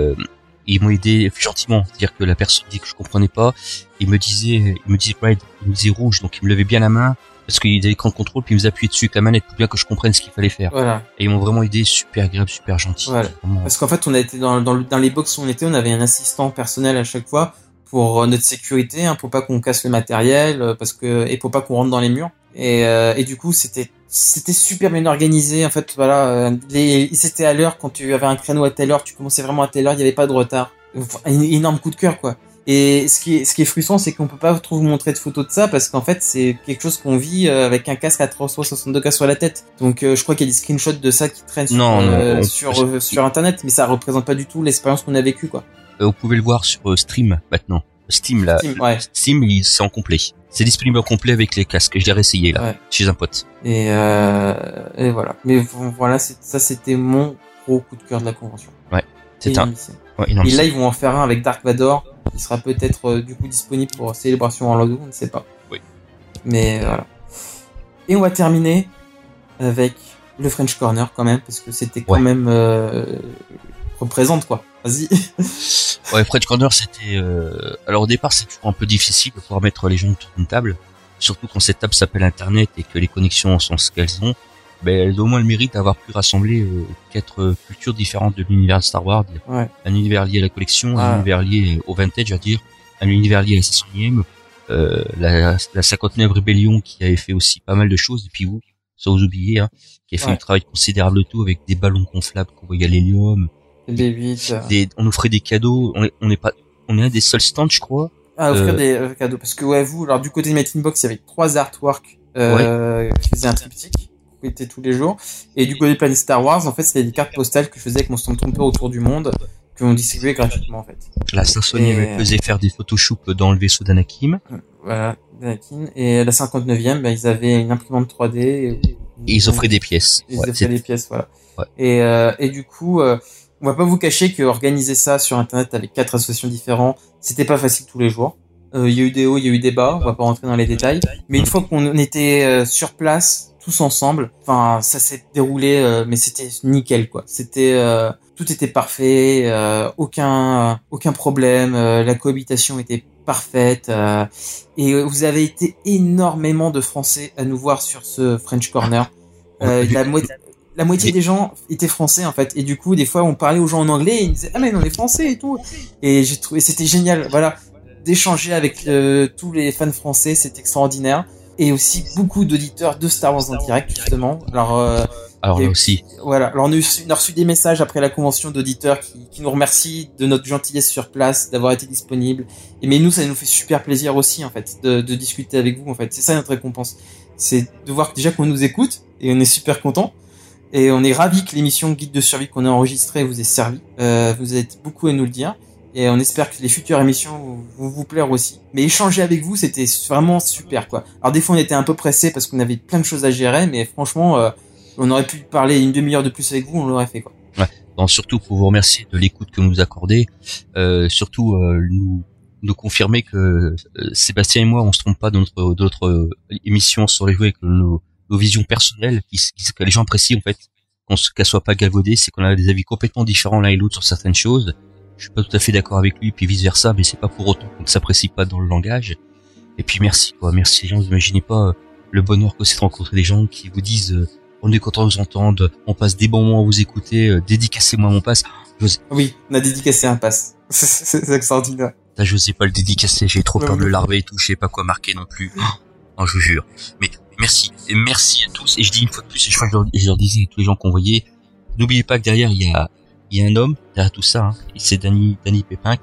ils m'ont aidé gentiment. C'est-à-dire que la personne dit que je comprenais pas, il me disait Brad, il me disait rouge, donc il me levait bien la main parce qu'il avait l'écran de contrôle, puis il me faisait appuyer dessus avec la manette pour bien que je comprenne ce qu'il fallait faire. Voilà. Et ils m'ont vraiment aidé, super agréable, super gentil. Voilà. Vraiment. Parce qu'en fait, on a été dans les box où on était, on avait un assistant personnel à chaque fois pour notre sécurité, pour pas qu'on casse le matériel, et pour pas qu'on rentre dans les murs. Et du coup, c'était super bien organisé. En fait, voilà, c'était à l'heure. Quand tu avais un créneau à telle heure, tu commençais vraiment à telle heure, il y avait pas de retard. Un énorme coup de cœur, quoi. Et ce qui est frustrant, c'est qu'on peut pas trop vous montrer de photos de ça parce qu'en fait, c'est quelque chose qu'on vit avec un casque à 360 degrés sur la tête. Donc, je crois qu'il y a des screenshots de ça qui traînent sur Internet, mais ça représente pas du tout l'expérience qu'on a vécue, quoi. Vous pouvez le voir sur Stream maintenant. Steam, Steam, c'est en complet. C'est disponible en complet avec les casques. Je l'ai réessayé là, chez un pote. Et voilà. Mais voilà, c'était mon gros coup de cœur de la convention. Ouais. Et là, ils vont en faire un avec Dark Vador, qui sera peut-être du coup disponible pour Célébration Orlando, on ne sait pas. Oui. Mais voilà. Et on va terminer avec le French Corner quand même, parce que c'était quand même représente quoi. Vas-y. Ouais, French Corner c'était. Alors au départ c'est toujours un peu difficile de pouvoir mettre les gens autour d'une table, surtout quand cette table s'appelle Internet et que les connexions sont ce qu'elles sont. Elles ont au moins le mérite d'avoir pu rassembler 4 cultures différentes de l'univers de Star Wars. Ouais. Un univers lié à la collection, un univers lié au vintage, à dire, un univers lié à la 600e, la 59 Rébellion qui avait fait aussi pas mal de choses, et puis vous, sans vous oublier, qui a fait un travail considérable de tout avec des ballons gonflables qu'on voyait à l'hélium. On offrait des cadeaux, on est un des seuls stands, je crois. Offrir des cadeaux, parce que vous, alors du côté de Matin Box, il y avait 3 artworks qui faisaient un triptyque. Était tous les jours, et du côté Planet Star Wars en fait c'était des cartes postales que je faisais avec mon Stormtrooper autour du monde que on distribuait gratuitement en fait. La 500e faisait faire des photoshoots dans le vaisseau d'Anakin. Voilà, d'Anakin. Et la 59e ils avaient une imprimante 3D et ils offraient des pièces. Ils offraient des pièces, voilà. Ouais. Et du coup on va pas vous cacher que organiser ça sur internet avec 4 associations différentes, c'était pas facile tous les jours. Il y a eu des hauts, il y a eu des bas, on va pas rentrer dans les détails, mais une fois qu'on était sur place tous ensemble, ça s'est déroulé mais c'était nickel quoi. C'était tout était parfait, aucun problème, la cohabitation était parfaite et vous avez été énormément de Français à nous voir sur ce French Corner. La moitié des gens étaient français en fait, et du coup des fois on parlait aux gens en anglais et ils disaient mais on est français et tout, et j'ai trouvé c'était génial, voilà, d'échanger avec tous les fans français, c'est extraordinaire. Et aussi beaucoup d'auditeurs de Star Wars en direct justement. Alors là aussi. Voilà. Alors on a reçu des messages après la convention d'auditeurs qui nous remercient de notre gentillesse sur place, d'avoir été disponible. Mais nous ça nous fait super plaisir aussi en fait de discuter avec vous en fait. C'est ça notre récompense. C'est de voir déjà qu'on nous écoute et on est super content. Et on est ravis que l'émission Guide de survie qu'on a enregistrée vous ait servi. Vous êtes beaucoup à nous le dire. Et on espère que les futures émissions vont vous plaire aussi. Mais échanger avec vous, c'était vraiment super, quoi. Alors des fois, on était un peu pressés parce qu'on avait plein de choses à gérer, mais franchement, on aurait pu parler une demi-heure de plus avec vous, on l'aurait fait, quoi. Ouais. Bon, surtout pour vous remercier de l'écoute que vous nous accordez. Surtout nous confirmer que Sébastien et moi, on se trompe pas dans notre émission sur les jouets, que nos visions personnelles, que les gens apprécient en fait. qu'elle soit pas galvaudée, c'est qu'on a des avis complètement différents l'un et l'autre sur certaines choses. Je suis pas tout à fait d'accord avec lui, puis vice versa, mais c'est pas pour autant qu'on ne s'apprécie pas dans le langage. Et puis merci les gens, vous imaginez pas le bonheur que c'est de rencontrer des gens qui vous disent on est content de vous entendre, on passe des bons moments à vous écouter, dédicacez-moi mon pass. Oui, on a dédicacé un pass. C'est extraordinaire. Là, je sais pas le dédicacer, j'ai trop peur de le larver et tout, je sais pas quoi marquer non plus. Oh, je vous jure. Mais merci, et merci à tous. Et je dis une fois de plus, et je leur disais à tous les gens qu'on voyait, n'oubliez pas que derrière il y a un homme derrière tout ça, hein. Et c'est Danny Pépin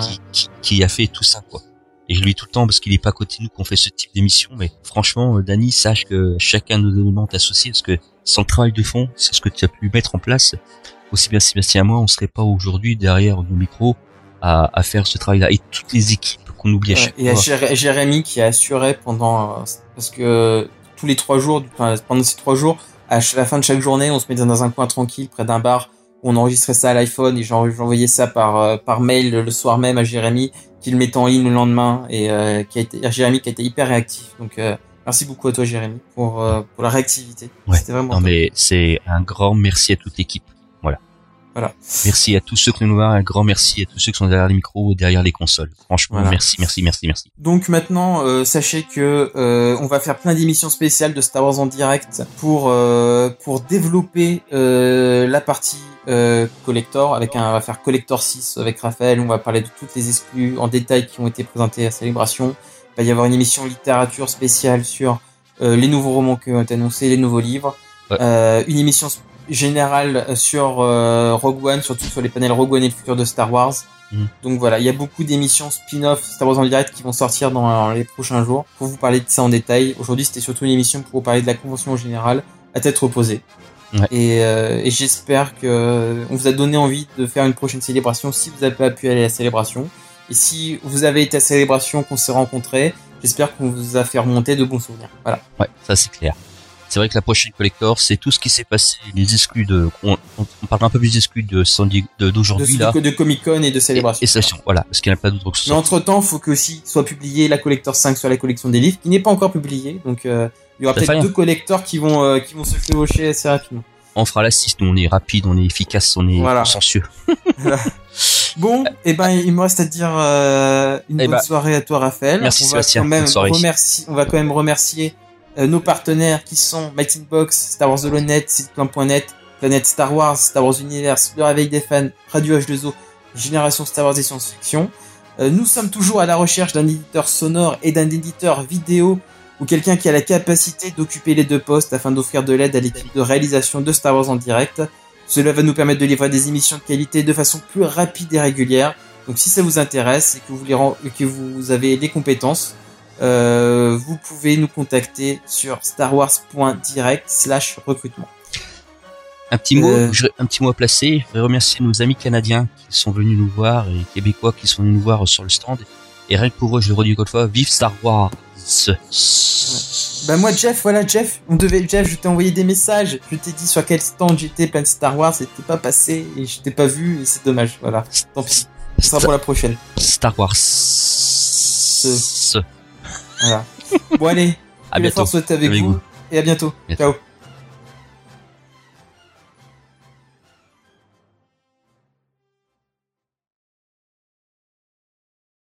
qui a fait tout ça, quoi. Et je lui dis tout le temps, parce qu'il est pas à côté de nous qu'on fait ce type d'émission, mais franchement, Danny, sache que chacun de nos éléments t'associe, parce que sans le travail de fond, c'est ce que tu as pu mettre en place, aussi bien Sébastien et moi, on serait pas aujourd'hui derrière nos micros à faire ce travail-là. Et toutes les équipes qu'on oublie à chaque fois. Et Jérémy qui a assuré pendant, parce que tous les 3 jours, pendant ces 3 jours, à la fin de chaque journée, on se mettait dans un coin tranquille près d'un bar, où on enregistrait ça à l'iPhone, et j'envoyais ça par mail le soir même à Jérémy, qui le mettait en ligne le lendemain, et Jérémy qui a été hyper réactif. Donc merci beaucoup à toi Jérémy pour la réactivité. Ouais. C'était vraiment non top. Mais c'est un grand merci à toute l'équipe. Voilà. Merci à tous ceux qui nous voient, un grand merci à tous ceux qui sont derrière les micros et derrière les consoles. Franchement, merci. Donc maintenant, sachez que on va faire plein d'émissions spéciales de Star Wars en direct pour développer la partie collector. On va faire Collector 6 avec Raphaël. On va parler de toutes les exclus en détail qui ont été présentés à Célébration. Il va y avoir une émission littérature spéciale sur les nouveaux romans qui ont été annoncés, les nouveaux livres. Ouais. Une émission général sur Rogue One, surtout sur les panels Rogue One et le futur de Star Wars. Donc voilà, il y a beaucoup d'émissions spin-off Star Wars en direct qui vont sortir dans les prochains jours pour vous parler de ça en détail. Aujourd'hui, c'était surtout une émission pour vous parler de la convention générale à tête reposée. Ouais. Et j'espère que on vous a donné envie de faire une prochaine célébration si vous avez pas pu aller à la célébration. Et si vous avez été à la célébration, qu'on s'est rencontrés, j'espère qu'on vous a fait remonter de bons souvenirs. Voilà. Ouais, ça c'est clair. C'est vrai que la prochaine collector, c'est tout ce qui s'est passé, les exclus on parlera un peu plus des exclus d'aujourd'hui là. De Comic-Con et de Célébration. Et Session, voilà, parce qu'il n'y a pas d'autre que ce soit. Mais entre temps, faut que aussi soit publié la collector 5 sur la collection des livres, qui n'est pas encore publiée, donc, il y aura peut-être 2 collectors qui vont se chevaucher assez rapidement. On fera la 6, nous on est rapide, on est efficace, on est consciencieux. Voilà. Bon, il me reste à dire, une bonne soirée à toi, Raphaël. Merci Sébastien. On va quand même remercier nos partenaires qui sont Mighty Box, Star Wars Holonet, Siteplan.net, Planète Star Wars, Star Wars Universe, Le Réveil des Fans, Radio H2O, Génération Star Wars et Science-Fiction. Nous sommes toujours à la recherche d'un éditeur sonore et d'un éditeur vidéo ou quelqu'un qui a la capacité d'occuper les 2 postes afin d'offrir de l'aide à l'équipe de réalisation de Star Wars en direct. Cela va nous permettre de livrer des émissions de qualité de façon plus rapide et régulière. Donc si ça vous intéresse et que vous avez les compétences, vous pouvez nous contacter sur starwars.direct/recrutement. Un petit mot à placer. Je voudrais remercier nos amis canadiens qui sont venus nous voir et québécois qui sont venus nous voir sur le stand. Et rien que pour eux, je le redis encore une fois, vive Star Wars. Bah moi Jeff, je t'ai envoyé des messages, je t'ai dit sur quel stand j'étais plein de Star Wars, c'était pas passé et je t'ai pas vu et c'est dommage, voilà. Tant pis. Ce sera pour la prochaine. Star Wars. Voilà. Bon allez, à bientôt. Force avec vous et à bientôt. Ciao.